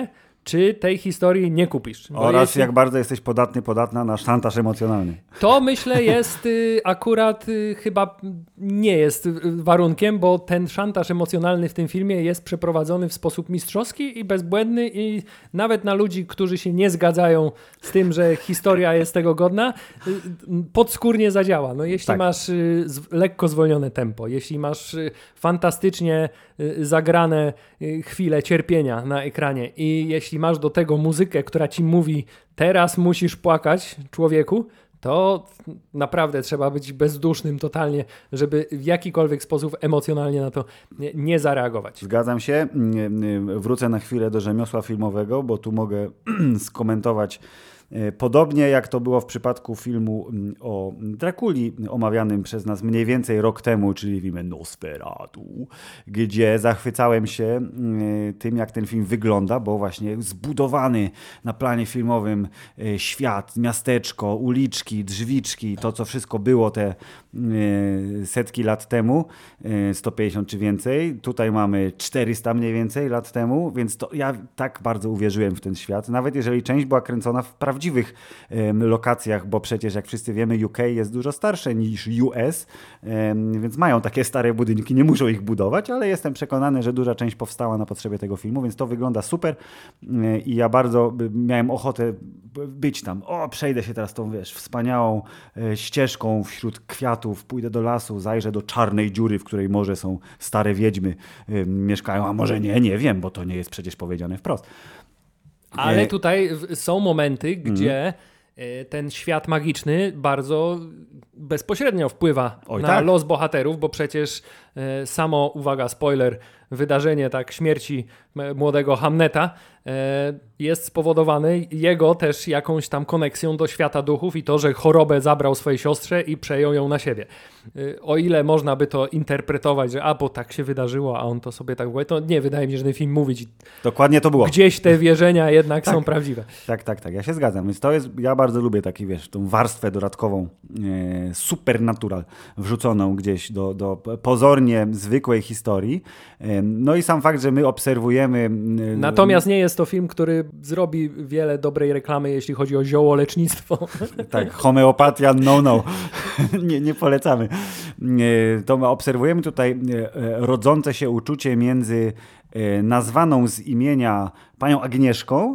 czy tej historii nie kupisz. Bo Oraz jeśli... jak bardzo jesteś podatny, podatna na szantaż emocjonalny. To myślę jest y, akurat y, chyba nie jest y, warunkiem, bo ten szantaż emocjonalny w tym filmie jest przeprowadzony w sposób mistrzowski i bezbłędny i nawet na ludzi, którzy się nie zgadzają z tym, że historia jest tego godna, y, podskórnie zadziała. No, jeśli tak. masz y, z, lekko zwolnione tempo, jeśli masz y, fantastycznie y, zagrane y, chwile cierpienia na ekranie i jeśli masz do tego muzykę, która ci mówi teraz musisz płakać, człowieku, to naprawdę trzeba być bezdusznym totalnie, żeby w jakikolwiek sposób emocjonalnie na to nie, nie zareagować. Zgadzam się. Wrócę na chwilę do rzemiosła filmowego, bo tu mogę skomentować podobnie jak to było w przypadku filmu o Drakuli omawianym przez nas mniej więcej rok temu, czyli filmie Nosferatu, gdzie zachwycałem się tym, jak ten film wygląda, bo właśnie zbudowany na planie filmowym świat, miasteczko, uliczki, drzwiczki, to co wszystko było te setki lat temu, sto pięćdziesiąt czy więcej. Tutaj mamy czterysta mniej więcej lat temu, więc to ja tak bardzo uwierzyłem w ten świat, nawet jeżeli część była kręcona w prawdziwych lokacjach, bo przecież jak wszyscy wiemy U K jest dużo starsze niż U S, więc mają takie stare budynki, nie muszą ich budować, ale jestem przekonany, że duża część powstała na potrzeby tego filmu, więc to wygląda super i ja bardzo miałem ochotę być tam. O, przejdę się teraz tą, wiesz, wspaniałą ścieżką wśród kwiatów, pójdę do lasu, zajrzę do czarnej dziury, w której może są stare wiedźmy mieszkają, a może nie, nie wiem, bo to nie jest przecież powiedziane wprost. Ale tutaj są momenty, gdzie mm. ten świat magiczny bardzo bezpośrednio wpływa Oj, na tak. los bohaterów, bo przecież samo, uwaga, spoiler, wydarzenie tak śmierci młodego Hamneta jest spowodowane jego też jakąś tam koneksją do świata duchów i to, że chorobę zabrał swojej siostrze i przejął ją na siebie. O ile można by to interpretować, że a, bo tak się wydarzyło, a on to sobie tak mówi, to nie, wydaje mi się, że ten film mówić. Dokładnie to było. Gdzieś te wierzenia jednak tak. są prawdziwe. Tak, tak, tak. Ja się zgadzam. Więc to jest, ja bardzo lubię taki, wiesz, tą warstwę dodatkową, e, supernatural wrzuconą gdzieś do, do pozornie zwykłej historii. E, no i sam fakt, że my obserwujemy... E, Natomiast nie jest to film, który zrobi wiele dobrej reklamy, jeśli chodzi o ziołolecznictwo. Tak, homeopatia, no, no. nie, nie polecamy. To obserwujemy tutaj rodzące się uczucie między nazwaną z imienia panią Agnieszką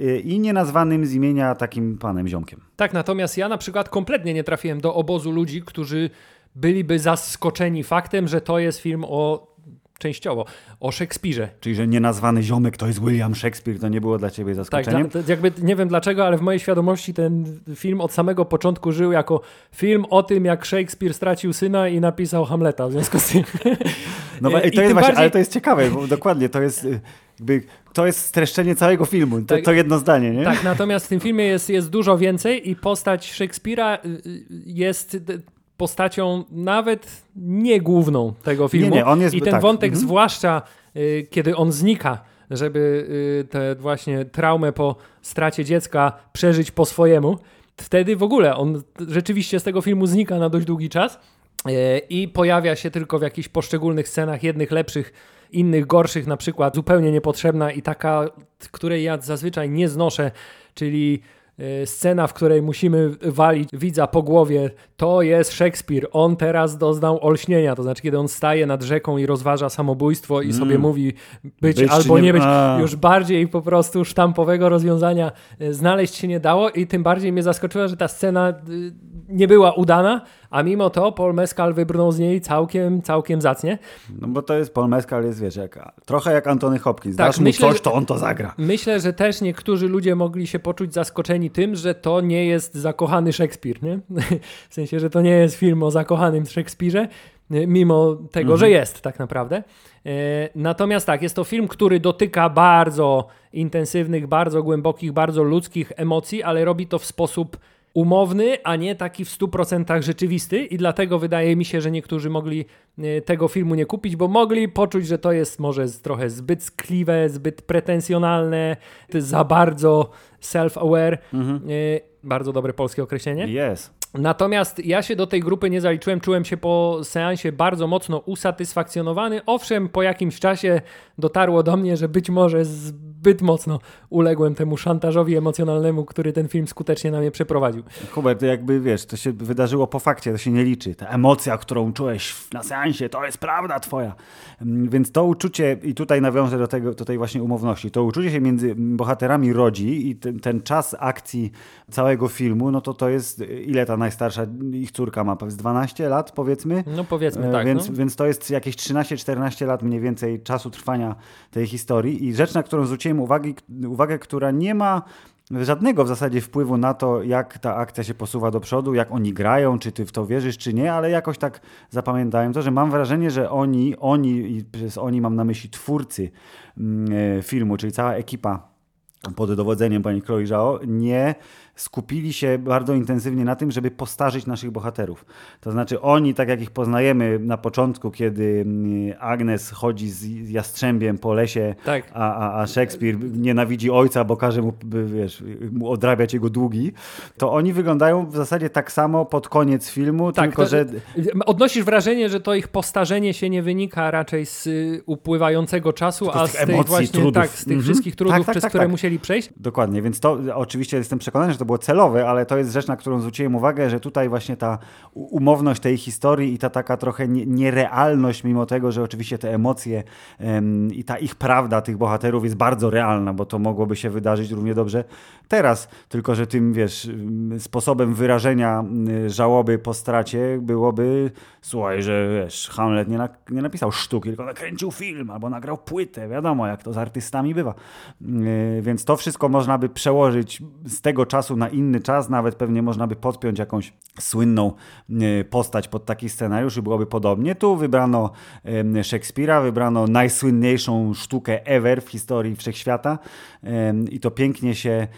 i nienazwanym z imienia takim panem Ziomkiem. Tak, natomiast ja na przykład kompletnie nie trafiłem do obozu ludzi, którzy byliby zaskoczeni faktem, że to jest film o... częściowo, o Szekspirze. Czyli, że nienazwany ziomek to jest William Shakespeare, to nie było dla ciebie zaskoczeniem? Tak, jakby nie wiem dlaczego, ale w mojej świadomości ten film od samego początku żył jako film o tym, jak Shakespeare stracił syna i napisał Hamleta w związku z tym. No i to I jest właśnie, bardziej... ale to jest ciekawe, bo dokładnie to jest... Jakby, to jest streszczenie całego filmu, to, tak, to jedno zdanie, nie? Tak, natomiast w tym filmie jest, jest dużo więcej i postać Szekspira jest... postacią nawet nie główną tego filmu. Nie, nie, on jest, I ten tak. wątek, mhm. zwłaszcza y, kiedy on znika, żeby y, tę właśnie traumę po stracie dziecka przeżyć po swojemu, wtedy w ogóle on rzeczywiście z tego filmu znika na dość długi czas y, i pojawia się tylko w jakichś poszczególnych scenach, jednych lepszych, innych gorszych, na przykład zupełnie niepotrzebna i taka, której ja zazwyczaj nie znoszę, czyli scena, w której musimy walić widza po głowie, to jest Szekspir, on teraz doznał olśnienia, to znaczy kiedy on staje nad rzeką i rozważa samobójstwo i mm. sobie mówi być, być albo nie, nie być, A. już bardziej po prostu sztampowego rozwiązania znaleźć się nie dało i tym bardziej mnie zaskoczyło, że ta scena nie była udana, a mimo to Paul Mescal wybrnął z niej całkiem, całkiem zacnie. No bo to jest Paul Mescal, jest wiesz, jak, trochę jak Antony Hopkins. Tak, dasz mu myślę, coś, to on to zagra. Myślę, że też niektórzy ludzie mogli się poczuć zaskoczeni tym, że to nie jest zakochany Szekspir, nie? W sensie, że to nie jest film o zakochanym Szekspirze, mimo tego, mhm. że jest tak naprawdę. Natomiast tak, jest to film, który dotyka bardzo intensywnych, bardzo głębokich, bardzo ludzkich emocji, ale robi to w sposób umowny, a nie taki w stu procentach rzeczywisty i dlatego wydaje mi się, że niektórzy mogli tego filmu nie kupić, bo mogli poczuć, że to jest może trochę zbyt skliwe, zbyt pretensjonalne, za bardzo self-aware. Mhm. Bardzo dobre polskie określenie. Yes. Natomiast ja się do tej grupy nie zaliczyłem, czułem się po seansie bardzo mocno usatysfakcjonowany. Owszem, po jakimś czasie dotarło do mnie, że być może zbyt zbyt mocno uległem temu szantażowi emocjonalnemu, który ten film skutecznie na mnie przeprowadził. Hubert, jakby wiesz, to się wydarzyło po fakcie, to się nie liczy. Ta emocja, którą czułeś na seansie, to jest prawda twoja. Więc to uczucie, i tutaj nawiążę do tego, do tej właśnie umowności, to uczucie się między bohaterami rodzi i ten, ten czas akcji całego filmu, no to to jest, ile ta najstarsza ich córka ma? Z dwanaście lat powiedzmy? No powiedzmy tak. Więc, no. więc to jest jakieś trzynaście czternaście lat mniej więcej czasu trwania tej historii i rzecz, na którą zwróciłem uwagi, uwagę, która nie ma żadnego w zasadzie wpływu na to, jak ta akcja się posuwa do przodu, jak oni grają, czy ty w to wierzysz, czy nie, ale jakoś tak zapamiętałem to, że mam wrażenie, że oni, oni i przez oni mam na myśli twórcy filmu, czyli cała ekipa pod dowodzeniem pani Chloe Zhao, nie skupili się bardzo intensywnie na tym, żeby postarzyć naszych bohaterów. To znaczy oni, tak jak ich poznajemy na początku, kiedy Agnes chodzi z Jastrzębiem po lesie, tak. a, a, a Szekspir nienawidzi ojca, bo każe mu, wiesz, mu odrabiać jego długi, to oni wyglądają w zasadzie tak samo pod koniec filmu, tak, tylko to, że... Odnosisz wrażenie, że to ich postarzenie się nie wynika raczej z upływającego czasu, tylko a z z tych tych emocji, właśnie, trudów. tak, z tych mm-hmm. wszystkich trudów, tak, tak, przez tak, które tak. musieli przejść. Dokładnie, więc to oczywiście jestem przekonany, że to było celowe, ale to jest rzecz, na którą zwróciłem uwagę, że tutaj właśnie ta umowność tej historii i ta taka trochę nierealność, mimo tego, że oczywiście te emocje um, i ta ich prawda tych bohaterów jest bardzo realna, bo to mogłoby się wydarzyć równie dobrze teraz, tylko że tym, wiesz, sposobem wyrażenia żałoby po stracie byłoby, słuchaj, że wiesz, Hamlet nie, na, nie napisał sztuki, tylko nakręcił film albo nagrał płytę, wiadomo, jak to z artystami bywa. Yy, więc to wszystko można by przełożyć z tego czasu na inny czas, nawet pewnie można by podpiąć jakąś słynną yy, postać pod taki scenariusz i byłoby podobnie. Tu wybrano yy, Szekspira, wybrano najsłynniejszą sztukę ever w historii wszechświata yy, i to pięknie się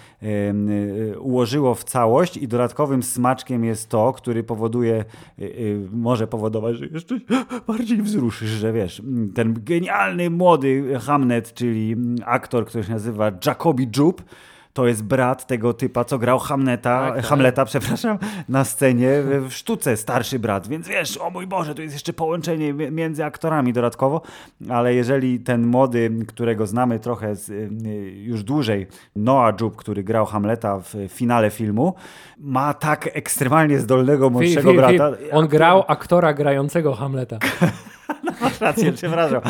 yy, ułożyło w całość i dodatkowym smaczkiem jest to, który powoduje, yy, może powodować, że jeszcze bardziej wzruszysz, że wiesz, ten genialny młody Hamlet, czyli aktor, który się nazywa Jacobi Jubb, to jest brat tego typa, co grał Hamleta, tak, tak. Hamleta, przepraszam, na scenie w sztuce, starszy brat. Więc wiesz, o mój Boże, to jest jeszcze połączenie między aktorami dodatkowo, ale jeżeli ten młody, którego znamy trochę z, już dłużej, Noah Jubb, który grał Hamleta w finale filmu, ma tak ekstremalnie zdolnego młodszego fi, fi, fi. brata. On grał aktora grającego Hamleta. No, masz rację, przepraszam.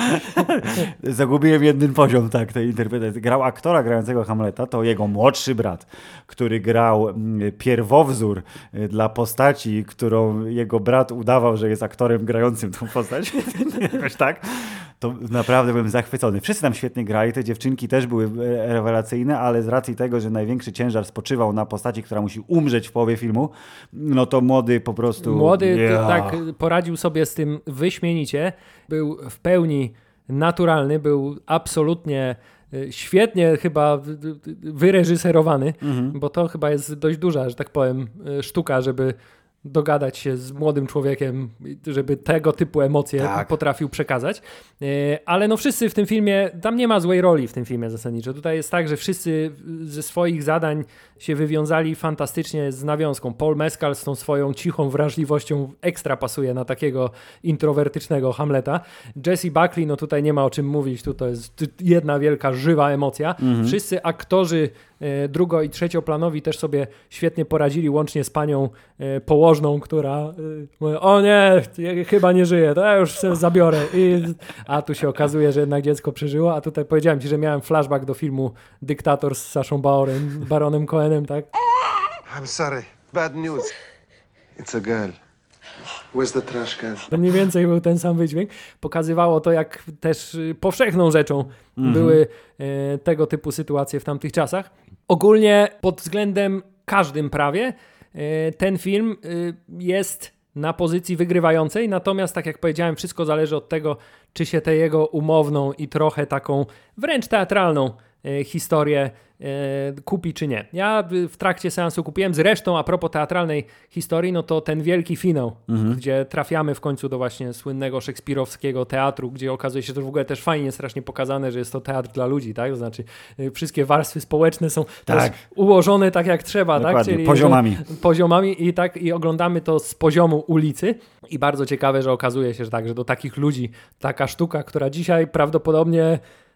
Zagubiłem jeden poziom tak, tej interpretacji. Grał aktora grającego Hamleta, to jego młodszy brat, który grał pierwowzór dla postaci, którą jego brat udawał, że jest aktorem grającym tą postać. Jakoś tak. To naprawdę byłem zachwycony. Wszyscy tam świetnie grali, te dziewczynki też były rewelacyjne, ale z racji tego, że największy ciężar spoczywał na postaci, która musi umrzeć w połowie filmu, no to młody po prostu... Młody yeah. tak poradził sobie z tym wyśmienicie. Był w pełni naturalny, był absolutnie świetnie chyba wyreżyserowany, mhm. bo to chyba jest dość duża, że tak powiem, sztuka, żeby dogadać się z młodym człowiekiem, żeby tego typu emocje tak. potrafił przekazać. Ale no wszyscy w tym filmie, tam nie ma złej roli w tym filmie zasadniczo. Tutaj jest tak, że wszyscy ze swoich zadań się wywiązali fantastycznie z nawiązką. Paul Mescal z tą swoją cichą wrażliwością ekstra pasuje na takiego introwertycznego Hamleta. Jessie Buckley, no tutaj nie ma o czym mówić, tu to jest jedna wielka, żywa emocja. Mhm. Wszyscy aktorzy drugo- i trzecioplanowi też sobie świetnie poradzili, łącznie z panią położną, która mówi, o nie, chyba nie żyje, to ja już się zabiorę. I, a tu się okazuje, że jednak dziecko przeżyło, a tutaj powiedziałem ci, że miałem flashback do filmu Dyktator z Saszą Baronem, Baronem Cohenem, tak? I'm sorry, bad news. It's a girl. Where's the trash can? To mniej więcej był ten sam wydźwięk. Pokazywało to, jak też powszechną rzeczą mm-hmm. były e, tego typu sytuacje w tamtych czasach. Ogólnie pod względem każdym prawie e, ten film e, jest na pozycji wygrywającej, natomiast tak jak powiedziałem, wszystko zależy od tego, czy się tę jego umowną i trochę taką wręcz teatralną e, historię e, kupi czy nie. Ja w trakcie seansu kupiłem, zresztą a propos teatralnej historii, no to ten wielki finał, mhm. gdzie trafiamy w końcu do właśnie słynnego szekspirowskiego teatru, gdzie okazuje się, że to w ogóle też fajnie strasznie pokazane, że jest to teatr dla ludzi, tak? To znaczy y, wszystkie warstwy społeczne są tak. ułożone tak jak trzeba, dokładnie, tak? Czyli poziomami. Poziomami i tak i oglądamy to z poziomu ulicy i bardzo ciekawe, że okazuje się, że tak, że do takich ludzi taka sztuka, która dzisiaj prawdopodobnie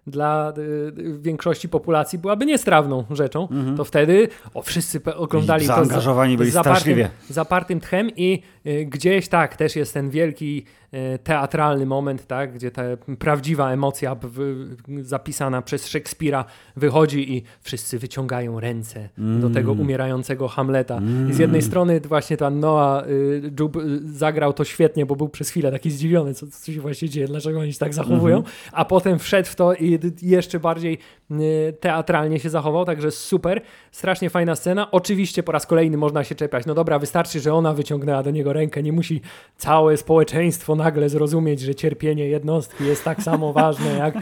dla y, większości populacji byłaby niestrawną rzeczą, Mhm. to wtedy o, wszyscy pe- oglądali I to zaangażowani z, byli z zapartym, straszliwie. zapartym tchem i y, gdzieś tak, też jest ten wielki y, teatralny moment, tak, gdzie ta prawdziwa emocja w, w, zapisana przez Szekspira wychodzi i wszyscy wyciągają ręce Mm. do tego umierającego Hamleta. I z jednej strony właśnie ta Noah y, Jupe y, zagrał to świetnie, bo był przez chwilę taki zdziwiony, co, co się właśnie dzieje, dlaczego oni się tak zachowują, Mhm. a potem wszedł w to i d- jeszcze bardziej y, teatralnie się zachował, także super, strasznie fajna scena. Oczywiście po raz kolejny można się czepiać, no dobra, wystarczy, że ona wyciągnęła do niego rękę, nie musi całe społeczeństwo nagle zrozumieć, że cierpienie jednostki jest tak samo ważne jak,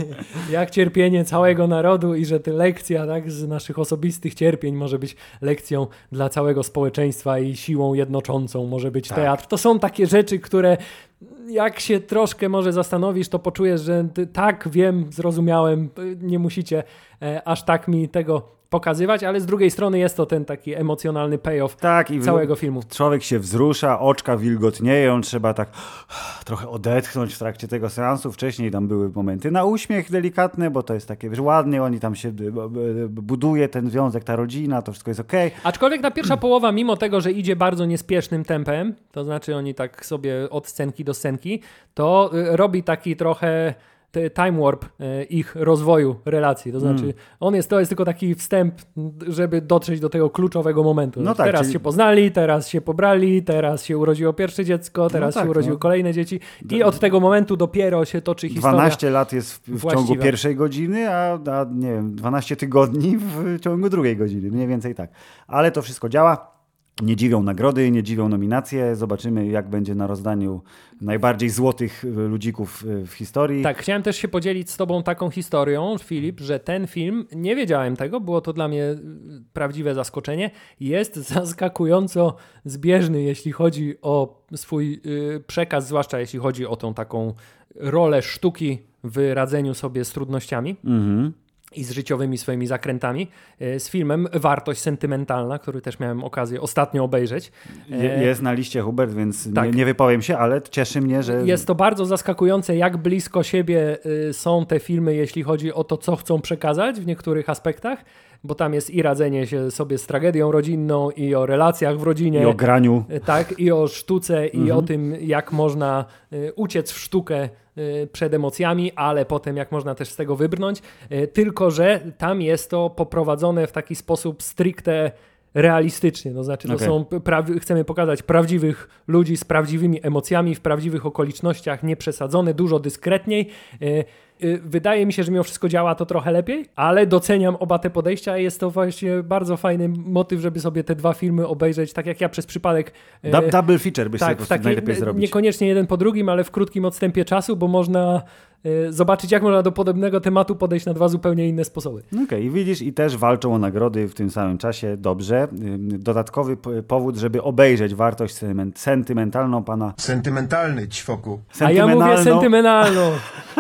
jak cierpienie całego narodu i że ta lekcja, tak, z naszych osobistych cierpień może być lekcją dla całego społeczeństwa i siłą jednoczącą może być Tak. teatr. To są takie rzeczy, które jak się troszkę może zastanowisz, to poczujesz, że ty, tak, wiem, zrozumiałem, nie musicie e, aż tak mi tego pokazywać, ale z drugiej strony jest to ten taki emocjonalny payoff Tak, i w- całego filmu. człowiek się wzrusza, oczka wilgotnieją, trzeba tak trochę odetchnąć w trakcie tego seansu. Wcześniej tam były momenty na uśmiech delikatne, bo to jest takie, wiesz, ładnie, oni tam się b- b- buduje ten związek, ta rodzina, to wszystko jest okej. Aczkolwiek ta pierwsza połowa, mimo tego, że idzie bardzo niespiesznym tempem, to znaczy oni tak sobie od scenki do scenki, to y, robi taki trochę te- time warp y, ich rozwoju relacji. To znaczy Mm. on jest, to jest tylko taki wstęp, żeby dotrzeć do tego kluczowego momentu. No Znaczy, tak, teraz czyli- się poznali, teraz się pobrali, teraz się urodziło pierwsze dziecko, teraz tak, się urodziły no. kolejne dzieci i od tego momentu dopiero się toczy historia. dwanaście lat jest w, w ciągu właściwa. pierwszej godziny, a, a nie wiem, dwanaście tygodni w ciągu drugiej godziny. Mniej więcej tak. Ale to wszystko działa. Nie dziwią nagrody, nie dziwią nominacje. Zobaczymy, jak będzie na rozdaniu najbardziej złotych y, ludzików y, w historii. Tak, chciałem też się podzielić z tobą taką historią, Filip, że ten film, nie wiedziałem tego, było to dla mnie y, prawdziwe zaskoczenie, jest zaskakująco zbieżny, jeśli chodzi o swój y, przekaz, zwłaszcza jeśli chodzi o tą taką rolę sztuki w radzeniu sobie z trudnościami. Mhm. I z życiowymi swoimi zakrętami, y, z filmem Wartość sentymentalna, który też miałem okazję ostatnio obejrzeć. Je, E, jest na liście, Hubert, więc tak. nie, nie wypowiem się, ale cieszy mnie, że... Jest to bardzo zaskakujące, jak blisko siebie y, są te filmy, jeśli chodzi o to, co chcą przekazać w niektórych aspektach, bo tam jest i radzenie się sobie z tragedią rodzinną, i o relacjach w rodzinie. I o graniu. Y, Tak, i o sztuce, i Mhm. o tym, jak można y, uciec w sztukę y, przed emocjami, ale potem jak można też z tego wybrnąć. Y, Tylko że tam jest to poprowadzone w taki sposób stricte realistycznie, to znaczy to Okej. są prawi- chcemy pokazać prawdziwych ludzi z prawdziwymi emocjami, w prawdziwych okolicznościach, nieprzesadzone, dużo dyskretniej. Y, y, Wydaje mi się, że mimo wszystko działa to trochę lepiej, ale doceniam oba te podejścia i jest to właśnie bardzo fajny motyw, żeby sobie te dwa filmy obejrzeć, tak jak ja przez przypadek y, Du- double feature byś sobie tak, po w prostu takiej, najlepiej zrobić. niekoniecznie jeden po drugim, ale w krótkim odstępie czasu, bo można y, zobaczyć, jak można do podobnego tematu podejść na dwa zupełnie inne sposoby. Okej, i widzisz, i też walczą o nagrody w tym samym czasie. Dobrze. Ym, Dodatkowy p- powód, żeby obejrzeć Wartość sentymen- sentymentalną pana... Sentymentalny, ćwoku. A ja mówię sentymentalną- sentymentalną.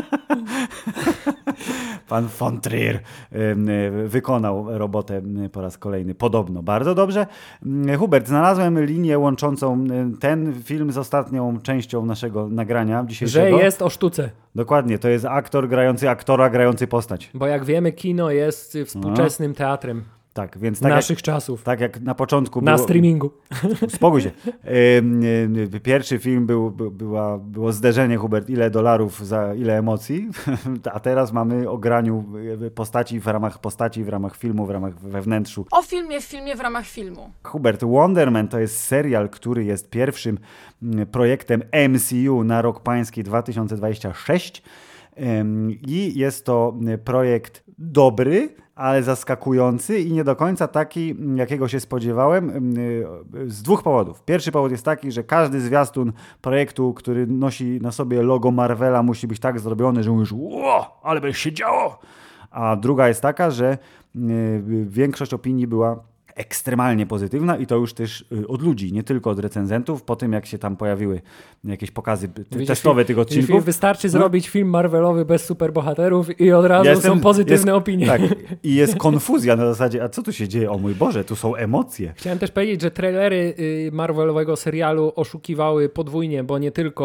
Pan von Trier ym, y, wykonał robotę y, po raz kolejny. Podobno. Bardzo dobrze. Ym, Hubert, znalazłem linię łączącą y, ten film z ostatnią częścią naszego nagrania Że dzisiejszego. jest o sztuce. Dokładnie. To jest aktor grający aktora, grający postać. Bo jak wiemy, kino jest y, współczesnym teatrem Tak, więc tak jak, naszych czasów. tak jak na początku Na było... streamingu. Spokój się. Ym, y, Pierwszy film był, by- była, było zderzenie, Hubert, ile dolarów za ile emocji, a teraz mamy o graniu y, postaci w ramach postaci, w ramach filmu, w ramach we wnętrzu. O filmie w filmie w ramach filmu. Hubert, Wonder Man to jest serial, który jest pierwszym mm, projektem M C U na rok pański dwa tysiące dwudziesty szósty. Ym, I jest to y, projekt dobry, ale zaskakujący i nie do końca taki, jakiego się spodziewałem, ym, y, z dwóch powodów. Pierwszy powód jest taki, że każdy zwiastun projektu, który nosi na sobie logo Marvela, musi być tak zrobiony, że mówisz, ło, ale by się działo. A druga jest taka, że y, większość opinii była ekstremalnie pozytywna i to już też y, od ludzi, nie tylko od recenzentów. Po tym, jak się tam pojawiły jakieś pokazy t- Widzisz, testowe tych Widzisz, odcinków. Wystarczy No. zrobić film Marvelowy bez superbohaterów i od razu Jestem- są pozytywne jest, opinie. Tak, i jest konfuzja na zasadzie, a co tu się dzieje? O mój Boże, tu są emocje. Chciałem też powiedzieć, że trailery y, Marvelowego serialu oszukiwały podwójnie, bo nie tylko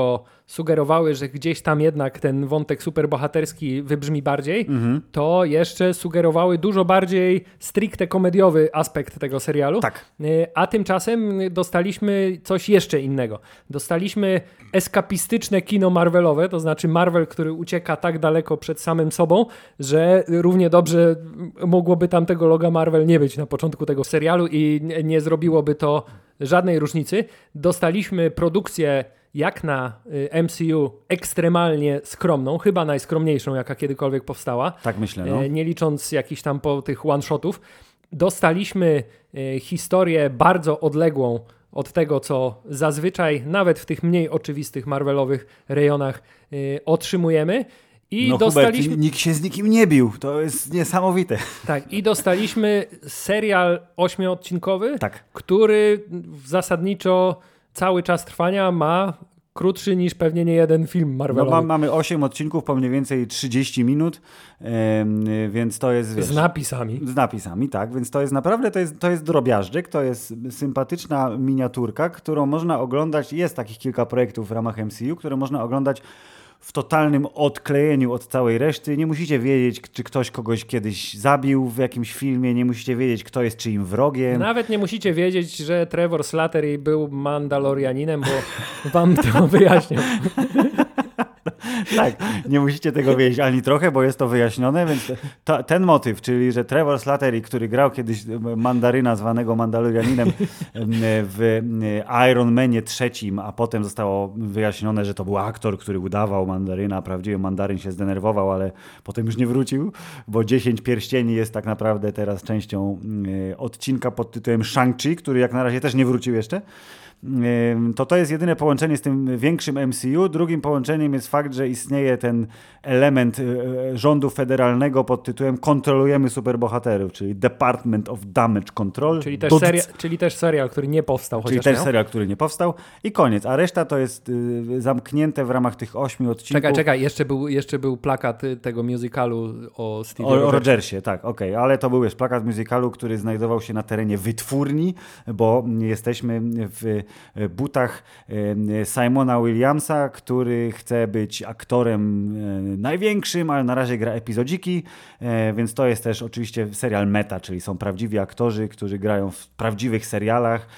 sugerowały, że gdzieś tam jednak ten wątek superbohaterski wybrzmi bardziej, mhm. to jeszcze sugerowały dużo bardziej stricte komediowy aspekt tego serialu. Tak. A tymczasem dostaliśmy coś jeszcze innego. Dostaliśmy eskapistyczne kino Marvelowe, to znaczy Marvel, który ucieka tak daleko przed samym sobą, że równie dobrze mogłoby tam tego loga Marvel nie być na początku tego serialu i nie zrobiłoby to żadnej różnicy. Dostaliśmy produkcję jak na M C U ekstremalnie skromną, chyba najskromniejszą, jaka kiedykolwiek powstała. Tak myślę, no. Nie licząc jakichś tam po tych one-shotów. Dostaliśmy historię bardzo odległą od tego, co zazwyczaj nawet w tych mniej oczywistych Marvelowych rejonach otrzymujemy. I no dostaliśmy... Hubert, nikt się z nikim nie bił. To jest niesamowite. Tak, i dostaliśmy serial ośmioodcinkowy, tak. który zasadniczo cały czas trwania ma krótszy niż pewnie nie jeden film Marvelowy. No, ma, mamy osiem odcinków po mniej więcej trzydzieści minut, yy, więc to jest... Wiesz, z napisami. Z napisami, tak. Więc to jest naprawdę, to jest, to jest drobiażdżyk, to jest sympatyczna miniaturka, którą można oglądać. Jest takich kilka projektów w ramach M C U, które można oglądać w totalnym odklejeniu od całej reszty. Nie musicie wiedzieć, czy ktoś kogoś kiedyś zabił w jakimś filmie, nie musicie wiedzieć, kto jest czyim wrogiem. Nawet nie musicie wiedzieć, że Trevor Slattery był Mandalorianinem, bo wam to wyjaśnią. Tak, nie musicie tego wiedzieć ani trochę, bo jest to wyjaśnione, więc to, ten motyw, czyli że Trevor Slattery, który grał kiedyś mandaryna zwanego Mandalorianinem w Iron Manie trzecim, a potem zostało wyjaśnione, że to był aktor, który udawał mandaryna, prawdziwy mandaryn się zdenerwował, ale potem już nie wrócił, bo dziesięć pierścieni jest tak naprawdę teraz częścią odcinka pod tytułem Shang-Chi, który jak na razie też nie wrócił jeszcze. To to jest jedyne połączenie z tym większym M C U. Drugim połączeniem jest fakt, że istnieje ten element rządu federalnego pod tytułem kontrolujemy superbohaterów, czyli Department of Damage Control. Czyli też, seria, czyli też serial, który nie powstał. Czyli też miał. serial, który nie powstał i koniec. A reszta to jest y, zamknięte w ramach tych ośmiu odcinków. Czekaj, czekaj. Jeszcze był, jeszcze był plakat tego musicalu o Steve O, o Rogersie, tak, okej. Okay. Ale to był już plakat musicalu, który znajdował się na terenie wytwórni, bo jesteśmy w butach Simona Williamsa, który chce być aktorem największym, ale na razie gra epizodziki, więc to jest też oczywiście serial meta, czyli są prawdziwi aktorzy, którzy grają w prawdziwych serialach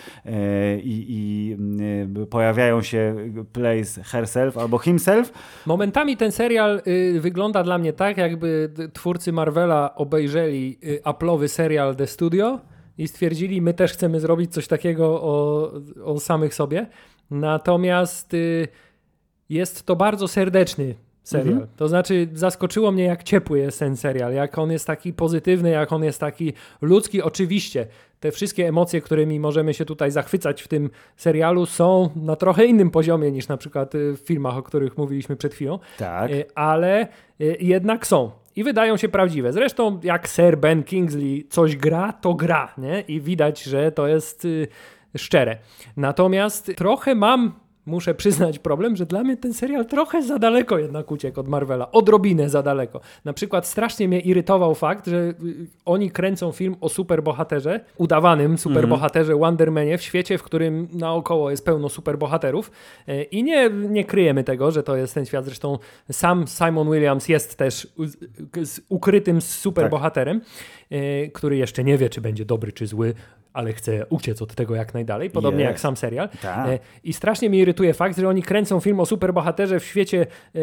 i, i pojawiają się plays herself albo himself. Momentami ten serial y, wygląda dla mnie tak, jakby twórcy Marvela obejrzeli y, Apple'owy serial The Studio i stwierdzili, my też chcemy zrobić coś takiego o, o samych sobie. Natomiast y, jest to bardzo serdeczny serial. Mhm. To znaczy zaskoczyło mnie, jak ciepły jest ten serial, jak on jest taki pozytywny, jak on jest taki ludzki. Oczywiście te wszystkie emocje, którymi możemy się tutaj zachwycać w tym serialu, są na trochę innym poziomie niż na przykład w filmach, o których mówiliśmy przed chwilą. Tak. Ale jednak są. I wydają się prawdziwe. Zresztą jak Sir Ben Kingsley coś gra, to gra, nie? I widać, że to jest y, szczere. Natomiast trochę mam, muszę przyznać, problem, że dla mnie ten serial trochę za daleko jednak uciekł od Marvela. Odrobinę za daleko. Na przykład strasznie mnie irytował fakt, że y, oni kręcą film o superbohaterze, udawanym superbohaterze mm. Wondermanie w świecie, w którym naokoło jest pełno superbohaterów. Y, I nie, nie kryjemy tego, że to jest ten świat. Zresztą sam Simon Williams jest też y, z ukrytym superbohaterem, tak. y, który jeszcze nie wie, czy będzie dobry, czy zły, ale chce uciec od tego jak najdalej, podobnie yes. jak sam serial. Tak. I strasznie mnie irytuje fakt, że oni kręcą film o superbohaterze w świecie e,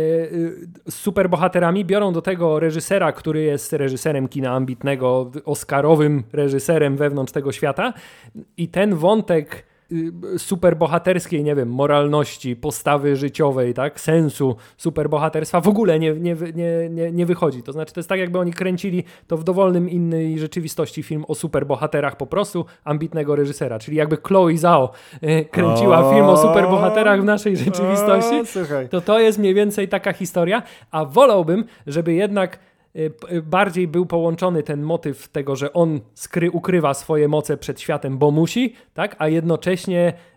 z superbohaterami, biorą do tego reżysera, który jest reżyserem kina ambitnego, oscarowym reżyserem wewnątrz tego świata i ten wątek superbohaterskiej, nie wiem, moralności, postawy życiowej, tak, sensu superbohaterstwa w ogóle nie, nie, nie, nie, nie wychodzi. To znaczy, to jest tak, jakby oni kręcili to w dowolnym innej rzeczywistości film o superbohaterach po prostu ambitnego reżysera, czyli jakby Chloe Zhao y, kręciła o, film o superbohaterach w naszej rzeczywistości, o, to to jest mniej więcej taka historia, a wolałbym, żeby jednak bardziej był połączony ten motyw tego, że on skry, ukrywa swoje moce przed światem, bo musi, tak? A jednocześnie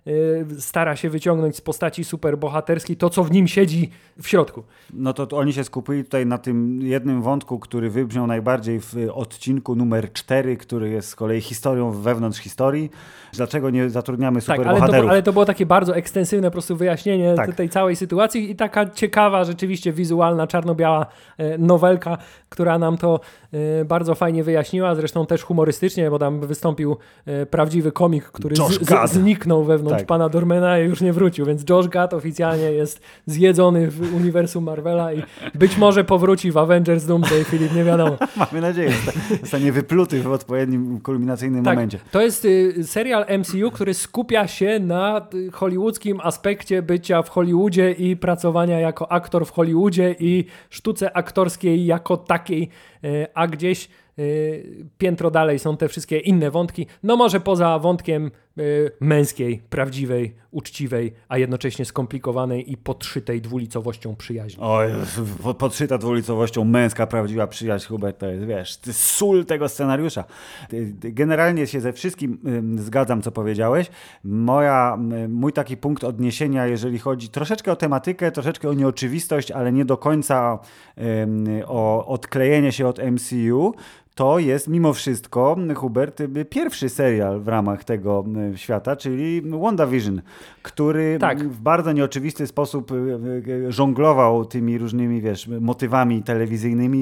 y, stara się wyciągnąć z postaci superbohaterskiej to, co w nim siedzi w środku. No to, to oni się skupili tutaj na tym jednym wątku, który wybrzmiał najbardziej w odcinku numer cztery, który jest z kolei historią wewnątrz historii. Dlaczego nie zatrudniamy superbohaterów? Tak, ale to, ale to było takie bardzo ekstensywne po prostu wyjaśnienie tak. tej całej sytuacji i taka ciekawa, rzeczywiście wizualna, czarno-biała e, nowelka, która nam to e, bardzo fajnie wyjaśniła, zresztą też humorystycznie, bo tam wystąpił e, prawdziwy komik, który z, z, zniknął wewnątrz tak. pana Dormana i już nie wrócił, więc Josh Gad oficjalnie jest zjedzony w uniwersum Marvela i być może powróci w Avengers Doomsday, Filip, nie wiadomo. Mamy nadzieję, że zostanie wypluty w odpowiednim kulminacyjnym tak, momencie. To jest y, serial M C U, który skupia się na y, hollywoodzkim aspekcie bycia w Hollywoodzie i pracowania jako aktor w Hollywoodzie i sztuce aktorskiej jako takiej, y, a gdzieś y, piętro dalej są te wszystkie inne wątki. No może poza wątkiem y, męskiej, prawdziwej, uczciwej, a jednocześnie skomplikowanej i podszytej dwulicowością przyjaźni. Oj, podszyta dwulicowością męska, prawdziwa przyjaźń, Hubert, to jest, wiesz, to jest sól tego scenariusza. Generalnie się ze wszystkim y, zgadzam, co powiedziałeś. Moja, y, mój taki punkt odniesienia, jeżeli chodzi troszeczkę o tematykę, troszeczkę o nieoczywistość, ale nie do końca y, o odklejenie się od M C U, to jest mimo wszystko, Hubert, pierwszy serial w ramach tego świata, czyli WandaVision, który tak. w bardzo nieoczywisty sposób żonglował tymi różnymi, wiesz, motywami telewizyjnymi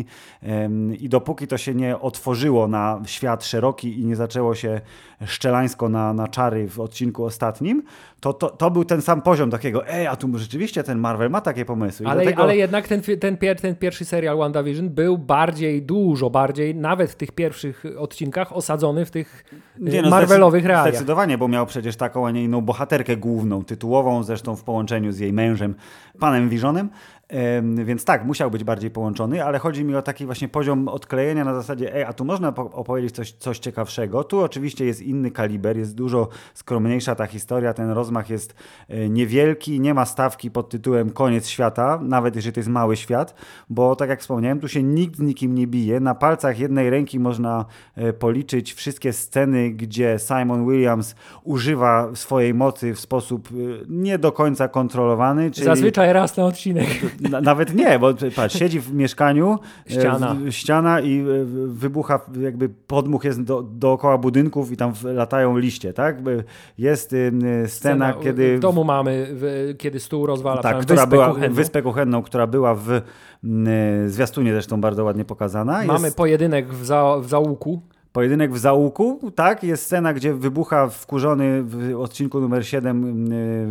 i dopóki to się nie otworzyło na świat szeroki i nie zaczęło się szczelańsko na, na czary w odcinku ostatnim, to, to, to był ten sam poziom takiego, ej, a tu rzeczywiście ten Marvel ma takie pomysły. Ale, dlatego... ale jednak ten, ten, pier, ten pierwszy serial WandaVision był bardziej, dużo bardziej, nawet w tych pierwszych odcinkach osadzony w tych nie, no, Marvelowych zdecyd- realiach. Zdecydowanie, bo miał przecież taką, a nie inną bohaterkę główną, tytułową, zresztą w połączeniu z jej mężem, panem Visionem. Więc tak, musiał być bardziej połączony, ale chodzi mi o taki właśnie poziom odklejenia na zasadzie, ej, a tu można opowiedzieć coś, coś ciekawszego. Tu oczywiście jest inny kaliber, jest dużo skromniejsza ta historia, ten rozmach jest niewielki, nie ma stawki pod tytułem koniec świata, nawet jeżeli to jest mały świat, bo tak jak wspomniałem, tu się nikt z nikim nie bije. Na palcach jednej ręki można policzyć wszystkie sceny, gdzie Simon Williams używa swojej mocy w sposób nie do końca kontrolowany. Czyli... Zazwyczaj raz na odcinek. Nawet nie, bo patrz, siedzi w mieszkaniu, ściana, e, ściana i e, wybucha, jakby podmuch jest do, dookoła budynków i tam latają liście, tak? Jest e, scena, scena, kiedy... W domu mamy, w, kiedy stół rozwala. Tak, która wyspę była, kuchenną. Wyspę kuchenną, która była w e, zwiastunie zresztą bardzo ładnie pokazana. Mamy jest... pojedynek w, za, w załuku. Pojedynek w załuku, tak? Jest scena, gdzie wybucha wkurzony w odcinku numer siedem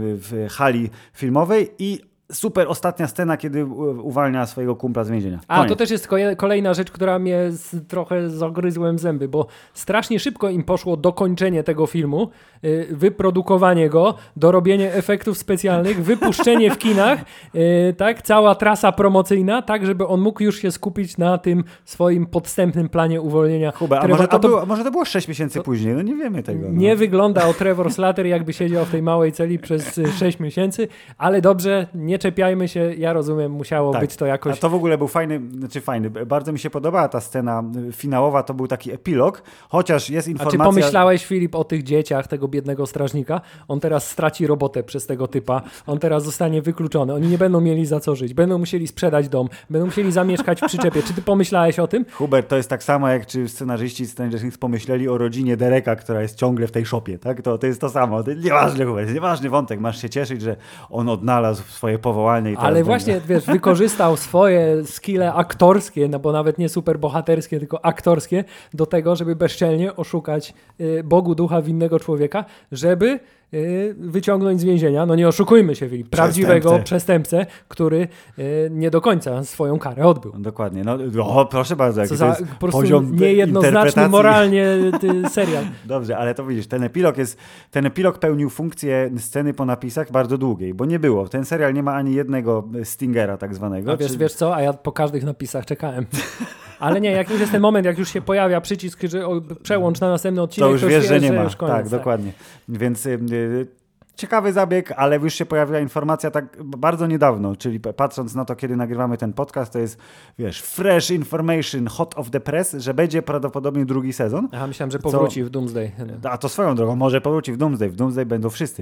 w hali filmowej i super ostatnia scena, kiedy uwalnia swojego kumpla z więzienia. A, Koniec. To też jest kolejna rzecz, która mnie z, trochę zagryzłem zęby, bo strasznie szybko im poszło dokończenie tego filmu, yy, wyprodukowanie go, dorobienie efektów specjalnych, wypuszczenie w kinach, yy, tak, cała trasa promocyjna, tak, żeby on mógł już się skupić na tym swoim podstępnym planie uwolnienia. Kuba, a, może to, a to, było, może to było sześć miesięcy to, później, no nie wiemy tego. No. Nie wyglądał Trevor Slater, jakby siedział w tej małej celi przez sześć miesięcy, ale dobrze, nie Nie czepiajmy się, ja rozumiem, musiało tak. być to jakoś... A to w ogóle był fajny, znaczy fajny, bardzo mi się podobała ta scena finałowa, to był taki epilog, chociaż jest informacja... A czy pomyślałeś, Filip, o tych dzieciach, tego biednego strażnika? On teraz straci robotę przez tego typa, on teraz zostanie wykluczony, oni nie będą mieli za co żyć, będą musieli sprzedać dom, będą musieli zamieszkać w przyczepie. Czy ty pomyślałeś o tym? Hubert, to jest tak samo, jak czy scenarzyści Stranger Things pomyśleli o rodzinie Dereka, która jest ciągle w tej szopie, tak? To, to jest to samo. To nieważny, Hubert, nieważny wątek, masz się cieszyć, że on odnalazł swoje powołanie. I ale właśnie, będzie. wiesz, wykorzystał swoje skille aktorskie, no bo nawet nie super bohaterskie, tylko aktorskie, do tego, żeby bezczelnie oszukać y, Bogu ducha winnego człowieka, żeby y, wyciągnąć z więzienia, no nie oszukujmy się, Filip, prawdziwego przestępcę, przestępcę który y, nie do końca swoją karę odbył. Dokładnie. No, o, proszę bardzo, jaki Co to za, jest po prostu poziom niejednoznaczny moralnie ty, serial. Dobrze, ale to widzisz, ten epilog jest, ten epilog pełnił funkcję sceny po napisach bardzo długiej, bo nie było. Ten serial nie ma ani jednego stingera tak zwanego. A wiesz, czy... wiesz co, a ja po każdych napisach czekałem. Ale nie, jak już jest ten moment, jak już się pojawia przycisk, że o, przełącz na następny odcinek, to już to wiesz, że nie że ma. Już koniec, tak, tak, dokładnie. Więc... Yy, ciekawy zabieg, ale już się pojawiła informacja tak bardzo niedawno, czyli patrząc na to, kiedy nagrywamy ten podcast, to jest, wiesz, fresh information, hot of the press, że będzie prawdopodobnie drugi sezon. Aha, myślałem, że powróci co... w Doomsday. A to swoją drogą, może powróci w Doomsday, w Doomsday będą wszyscy.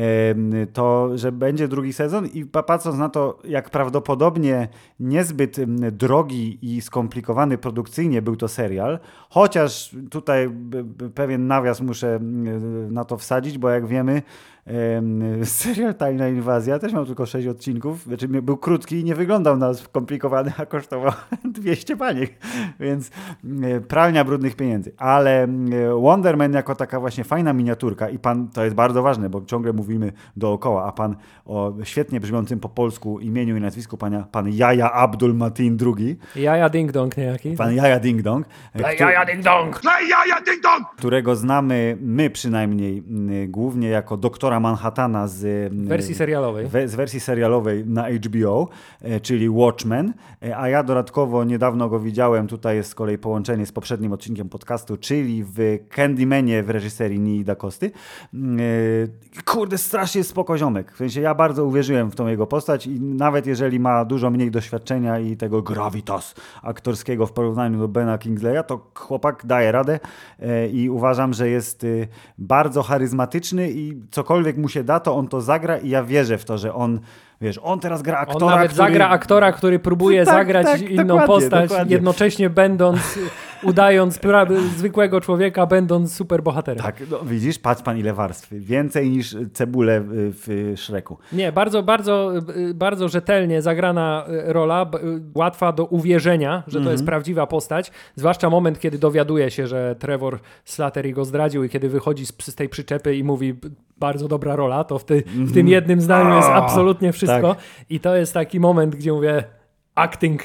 To, że będzie drugi sezon i patrząc na to, jak prawdopodobnie niezbyt drogi i skomplikowany produkcyjnie był to serial, chociaż tutaj pewien nawias muszę na to wsadzić, bo jak wiemy, serial Tajna Inwazja też miał tylko sześć odcinków, znaczy był krótki i nie wyglądał na skomplikowany, a kosztował dwieście baniek, więc pralnia brudnych pieniędzy. Ale Wonder Man jako taka właśnie fajna miniaturka i pan, to jest bardzo ważne, bo ciągle mówimy dookoła, a pan o świetnie brzmiącym po polsku imieniu i nazwisku pana, pan Jaja Abdul Mateen drugi. Jaja Ding Dong niejaki. Pan Jaja Ding Dong. Play Jaja Ding Dong! Play Yaya Ding Dong! Którego znamy my przynajmniej głównie jako doktora Manhattana z wersji serialowej. We, z wersji serialowej na H B O, e, czyli Watchmen, e, a ja dodatkowo niedawno go widziałem, tutaj jest z kolei połączenie z poprzednim odcinkiem podcastu, czyli w Candymanie w reżyserii Nii Da Costy. E, kurde, strasznie spoko ziomek. W sensie ja bardzo uwierzyłem w tą jego postać i nawet jeżeli ma dużo mniej doświadczenia i tego gravitas aktorskiego w porównaniu do Bena Kingsleya, to chłopak daje radę e, i uważam, że jest e, bardzo charyzmatyczny i cokolwiek mu się da, to on to zagra i ja wierzę w to, że on, wiesz, on teraz gra aktora, On nawet który... zagra aktora, który próbuje tak, zagrać tak, inną dokładnie, postać, dokładnie. jednocześnie będąc, udając pra- zwykłego człowieka, będąc superbohaterem. Tak, no, widzisz, patrz pan ile warstw. Więcej niż cebulę w Shreku. Nie, bardzo, bardzo, bardzo rzetelnie zagrana rola, łatwa do uwierzenia, że to Mhm. jest prawdziwa postać, zwłaszcza moment, kiedy dowiaduje się, że Trevor Slattery go zdradził i kiedy wychodzi z, z tej przyczepy i mówi bardzo dobra rola, to w, ty, w tym jednym zdaniu jest absolutnie wszystko. tak. I to jest taki moment, gdzie mówię acting.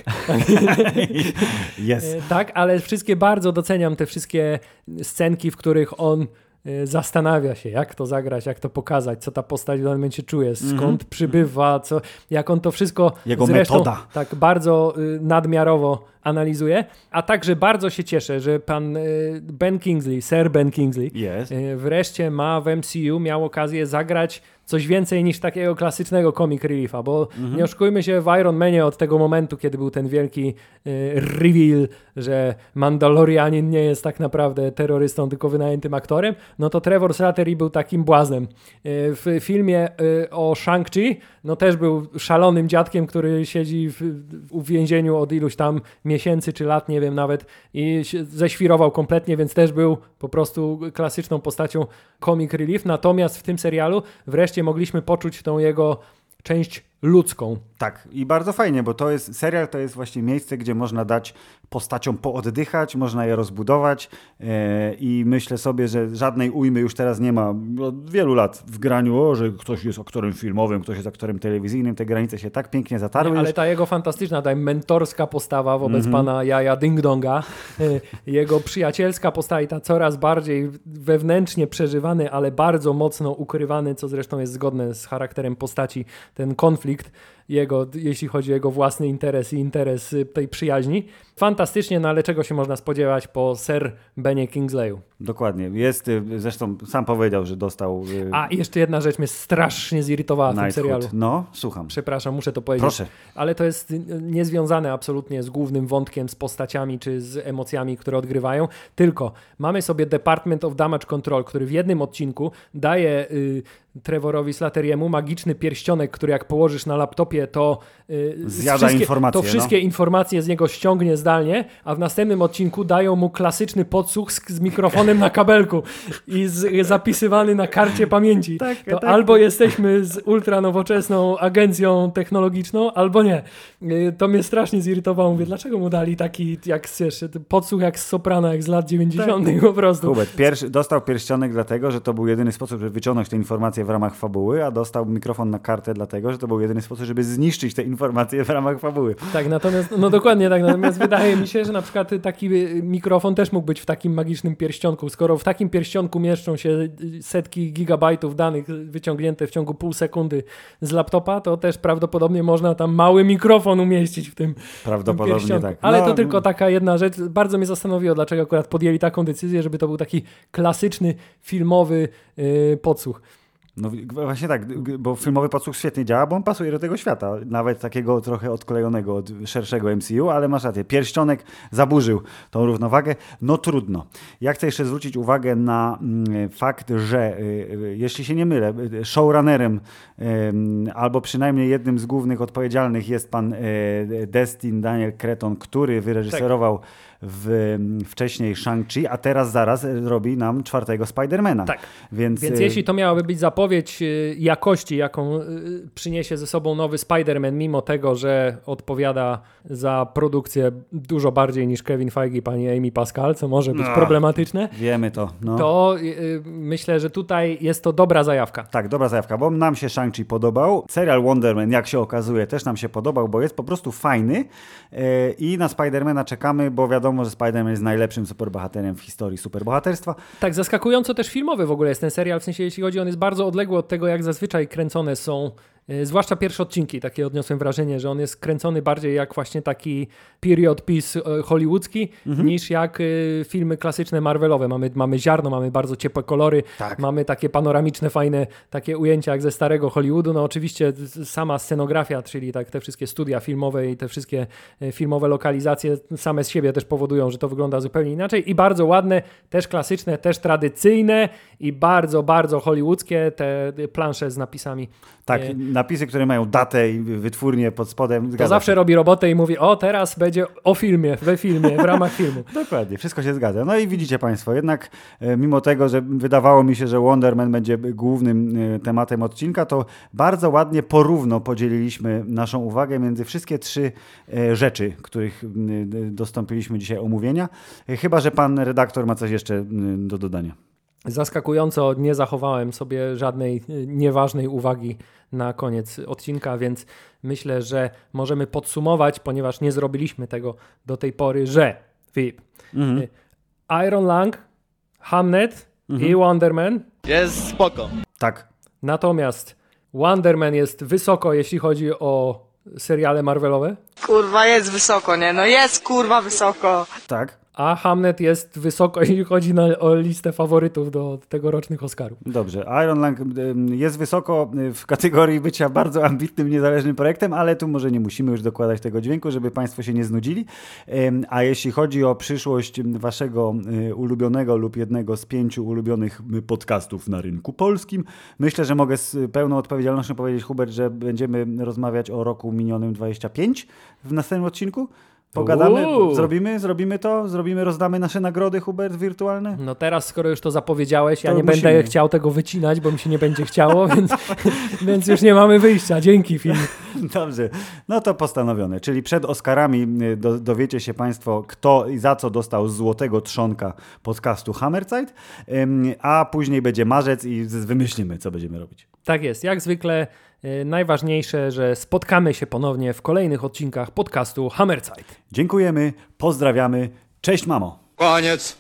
Yes. Tak, ale wszystkie bardzo doceniam te wszystkie scenki, w których on zastanawia się, jak to zagrać, jak to pokazać, co ta postać w danym momencie czuje, skąd mm-hmm. przybywa, co, jak on to wszystko Jego zresztą metoda. tak bardzo y, nadmiarowo analizuje, a także bardzo się cieszę, że pan y, Ben Kingsley, Sir Ben Kingsley Yes. y, wreszcie ma w M C U, miał okazję zagrać coś więcej niż takiego klasycznego comic reliefa, bo mm-hmm. nie oszukujmy się, w Iron Manie od tego momentu, kiedy był ten wielki y, reveal, że Mandalorianin nie jest tak naprawdę terrorystą, tylko wynajętym aktorem, no to Trevor Slattery był takim błaznem. Y, w filmie y, o Shang-Chi, no też był szalonym dziadkiem, który siedzi w, w więzieniu od iluś tam miesięcy czy lat, nie wiem nawet, i się ześwirował kompletnie, więc też był po prostu klasyczną postacią comic relief, natomiast w tym serialu wreszcie mogliśmy poczuć tą jego część ludzką. Tak, i bardzo fajnie, bo to jest serial, to jest właśnie miejsce, gdzie można dać postaciom pooddychać, można je rozbudować yy, i myślę sobie, że żadnej ujmy już teraz nie ma od wielu lat w graniu, o, że ktoś jest aktorem filmowym, ktoś jest aktorem telewizyjnym, te granice się tak pięknie zatarły. Nie, ale już... ta jego fantastyczna, ta mentorska postawa wobec mm-hmm. pana Jaja Ding Donga, yy, jego przyjacielska postawa i ta coraz bardziej wewnętrznie przeżywany, ale bardzo mocno ukrywany, co zresztą jest zgodne z charakterem postaci, ten konflikt jego, jeśli chodzi o jego własny interes i interes tej przyjaźni. Fantastycznie, no ale czego się można spodziewać po Sir Benie Kingsleyu? Dokładnie. Jest, zresztą sam powiedział, że dostał... A i jeszcze jedna rzecz mnie strasznie zirytowała w tym serialu. No, słucham. Przepraszam, muszę to powiedzieć. Proszę. Ale to jest niezwiązane absolutnie z głównym wątkiem, z postaciami czy z emocjami, które odgrywają, tylko mamy sobie Department of Damage Control, który w jednym odcinku daje y, Trevorowi Slattery'emu magiczny pierścionek, który jak położysz na laptopie, to y, zjada wszystkie, informacje. To wszystkie no. informacje z niego ściągnie zdalnie, a w następnym odcinku dają mu klasyczny podsłuch z, z mikrofonem na kabelku i z, zapisywany na karcie pamięci. Tak, to tak. albo jesteśmy z ultranowoczesną agencją technologiczną, albo nie. Y, to mnie strasznie zirytowało. Mówię, dlaczego mu dali taki jak wiesz, podsłuch jak z Soprana, jak z lat dziewięćdziesiątych po prostu. Hubert, pierwszy, dostał pierścionek dlatego, że to był jedyny sposób, żeby wyciągnąć te informacje w ramach fabuły, a dostał mikrofon na kartę dlatego, że to był jedyny sposób, żeby zniszczyć te informacje w ramach fabuły. Tak, natomiast, no dokładnie tak, natomiast wydaje mi się, że na przykład taki mikrofon też mógł być w takim magicznym pierścionku. Skoro w takim pierścionku mieszczą się setki gigabajtów danych wyciągnięte w ciągu pół sekundy z laptopa, to też prawdopodobnie można tam mały mikrofon umieścić w tym Prawdopodobnie pierścionku. tak. Ale no, to tylko taka jedna rzecz. Bardzo mnie zastanowiło, dlaczego akurat podjęli taką decyzję, żeby to był taki klasyczny, filmowy yy, podsłuch. No właśnie tak, bo filmowy podsłuch świetnie działa, bo on pasuje do tego świata, nawet takiego trochę odklejonego od szerszego M C U, ale masz rację, pierścionek zaburzył tą równowagę, no trudno. Ja chcę jeszcze zwrócić uwagę na mm, fakt, że y, jeśli się nie mylę, showrunnerem y, albo przynajmniej jednym z głównych odpowiedzialnych jest pan y, Destin Daniel Cretton, który wyreżyserował tak. w, wcześniej Shang-Chi, a teraz zaraz robi nam czwartego Spidermana. Tak, więc, więc jeśli to miałaby być zapowiedź jakości, jaką przyniesie ze sobą nowy Spider-Man, mimo tego, że odpowiada za produkcję dużo bardziej niż Kevin Feige i pani Amy Pascal, co może być no, problematyczne. Wiemy to. No. To y, myślę, że tutaj jest to dobra zajawka. Tak, dobra zajawka, bo nam się Shang-Chi podobał. Serial Wonder Man, jak się okazuje, też nam się podobał, bo jest po prostu fajny yy, i na Spidermana czekamy, bo wiadomo, że Spider-Man jest najlepszym superbohaterem w historii superbohaterstwa. Tak, zaskakująco też filmowy w ogóle jest ten serial, w sensie jeśli chodzi, on jest bardzo odległy od tego, jak zazwyczaj kręcone są, yy, zwłaszcza pierwsze odcinki, takie odniosłem wrażenie, że on jest kręcony bardziej jak właśnie taki period piece yy, hollywoodzki, mhm. niż jak yy, filmy klasyczne Marvelowe. Mamy, mamy ziarno, mamy bardzo ciepłe kolory, tak. mamy takie panoramiczne, fajne takie ujęcia jak ze starego Hollywoodu. No oczywiście sama scenografia, czyli tak te wszystkie studia filmowe i te wszystkie yy, filmowe lokalizacje same z siebie też powodują, że to wygląda zupełnie inaczej i bardzo ładne, też klasyczne, też tradycyjne i bardzo, bardzo hollywoodzkie te plansze z napisami. Tak, napisy, które mają datę i wytwórnię pod spodem. To zawsze się. Robi robotę i mówi, o teraz będzie o filmie, we filmie, w ramach filmu. Dokładnie, wszystko się zgadza. No i widzicie Państwo, jednak mimo tego, że wydawało mi się, że Wonder Man będzie głównym tematem odcinka, to bardzo ładnie porówno podzieliliśmy naszą uwagę między wszystkie trzy rzeczy, których dostąpiliśmy dzisiaj omówienia. Chyba że pan redaktor ma coś jeszcze do dodania. Zaskakująco nie zachowałem sobie żadnej nieważnej uwagi na koniec odcinka, więc myślę, że możemy podsumować, ponieważ nie zrobiliśmy tego do tej pory, że Filip, mhm. Iron Lung, Hamnet mhm. i Wonder Man jest spoko. Tak. Natomiast Wonder Man jest wysoko, jeśli chodzi o seriale Marvelowe. Kurwa, jest wysoko, nie? No jest kurwa wysoko. Tak. A Hamnet jest wysoko, jeśli chodzi na, o listę faworytów do tegorocznych Oscarów. Dobrze, Iron Lung jest wysoko w kategorii bycia bardzo ambitnym, niezależnym projektem, ale tu może nie musimy już dokładać tego dźwięku, żeby Państwo się nie znudzili. A jeśli chodzi o przyszłość waszego ulubionego lub jednego z pięciu ulubionych podcastów na rynku polskim, myślę, że mogę z pełną odpowiedzialnością powiedzieć, Hubert, że będziemy rozmawiać o roku minionym dwudziestym piątym w następnym odcinku. Pogadamy, Uuu. zrobimy, zrobimy to, zrobimy, rozdamy nasze nagrody, Hubert, wirtualne? No teraz, skoro już to zapowiedziałeś, ja to nie musimy. będę chciał tego wycinać, bo mi się nie będzie chciało, więc, więc już nie mamy wyjścia. Dzięki, film. Dobrze, no to postanowione, czyli przed Oscarami do, dowiecie się Państwo, kto i za co dostał złotego trzonka podcastu Hammerzeit, a później będzie marzec i wymyślimy, co będziemy robić. Tak jest, jak zwykle najważniejsze, że spotkamy się ponownie w kolejnych odcinkach podcastu Hammerzeit. Dziękujemy, pozdrawiamy, cześć mamo. Koniec.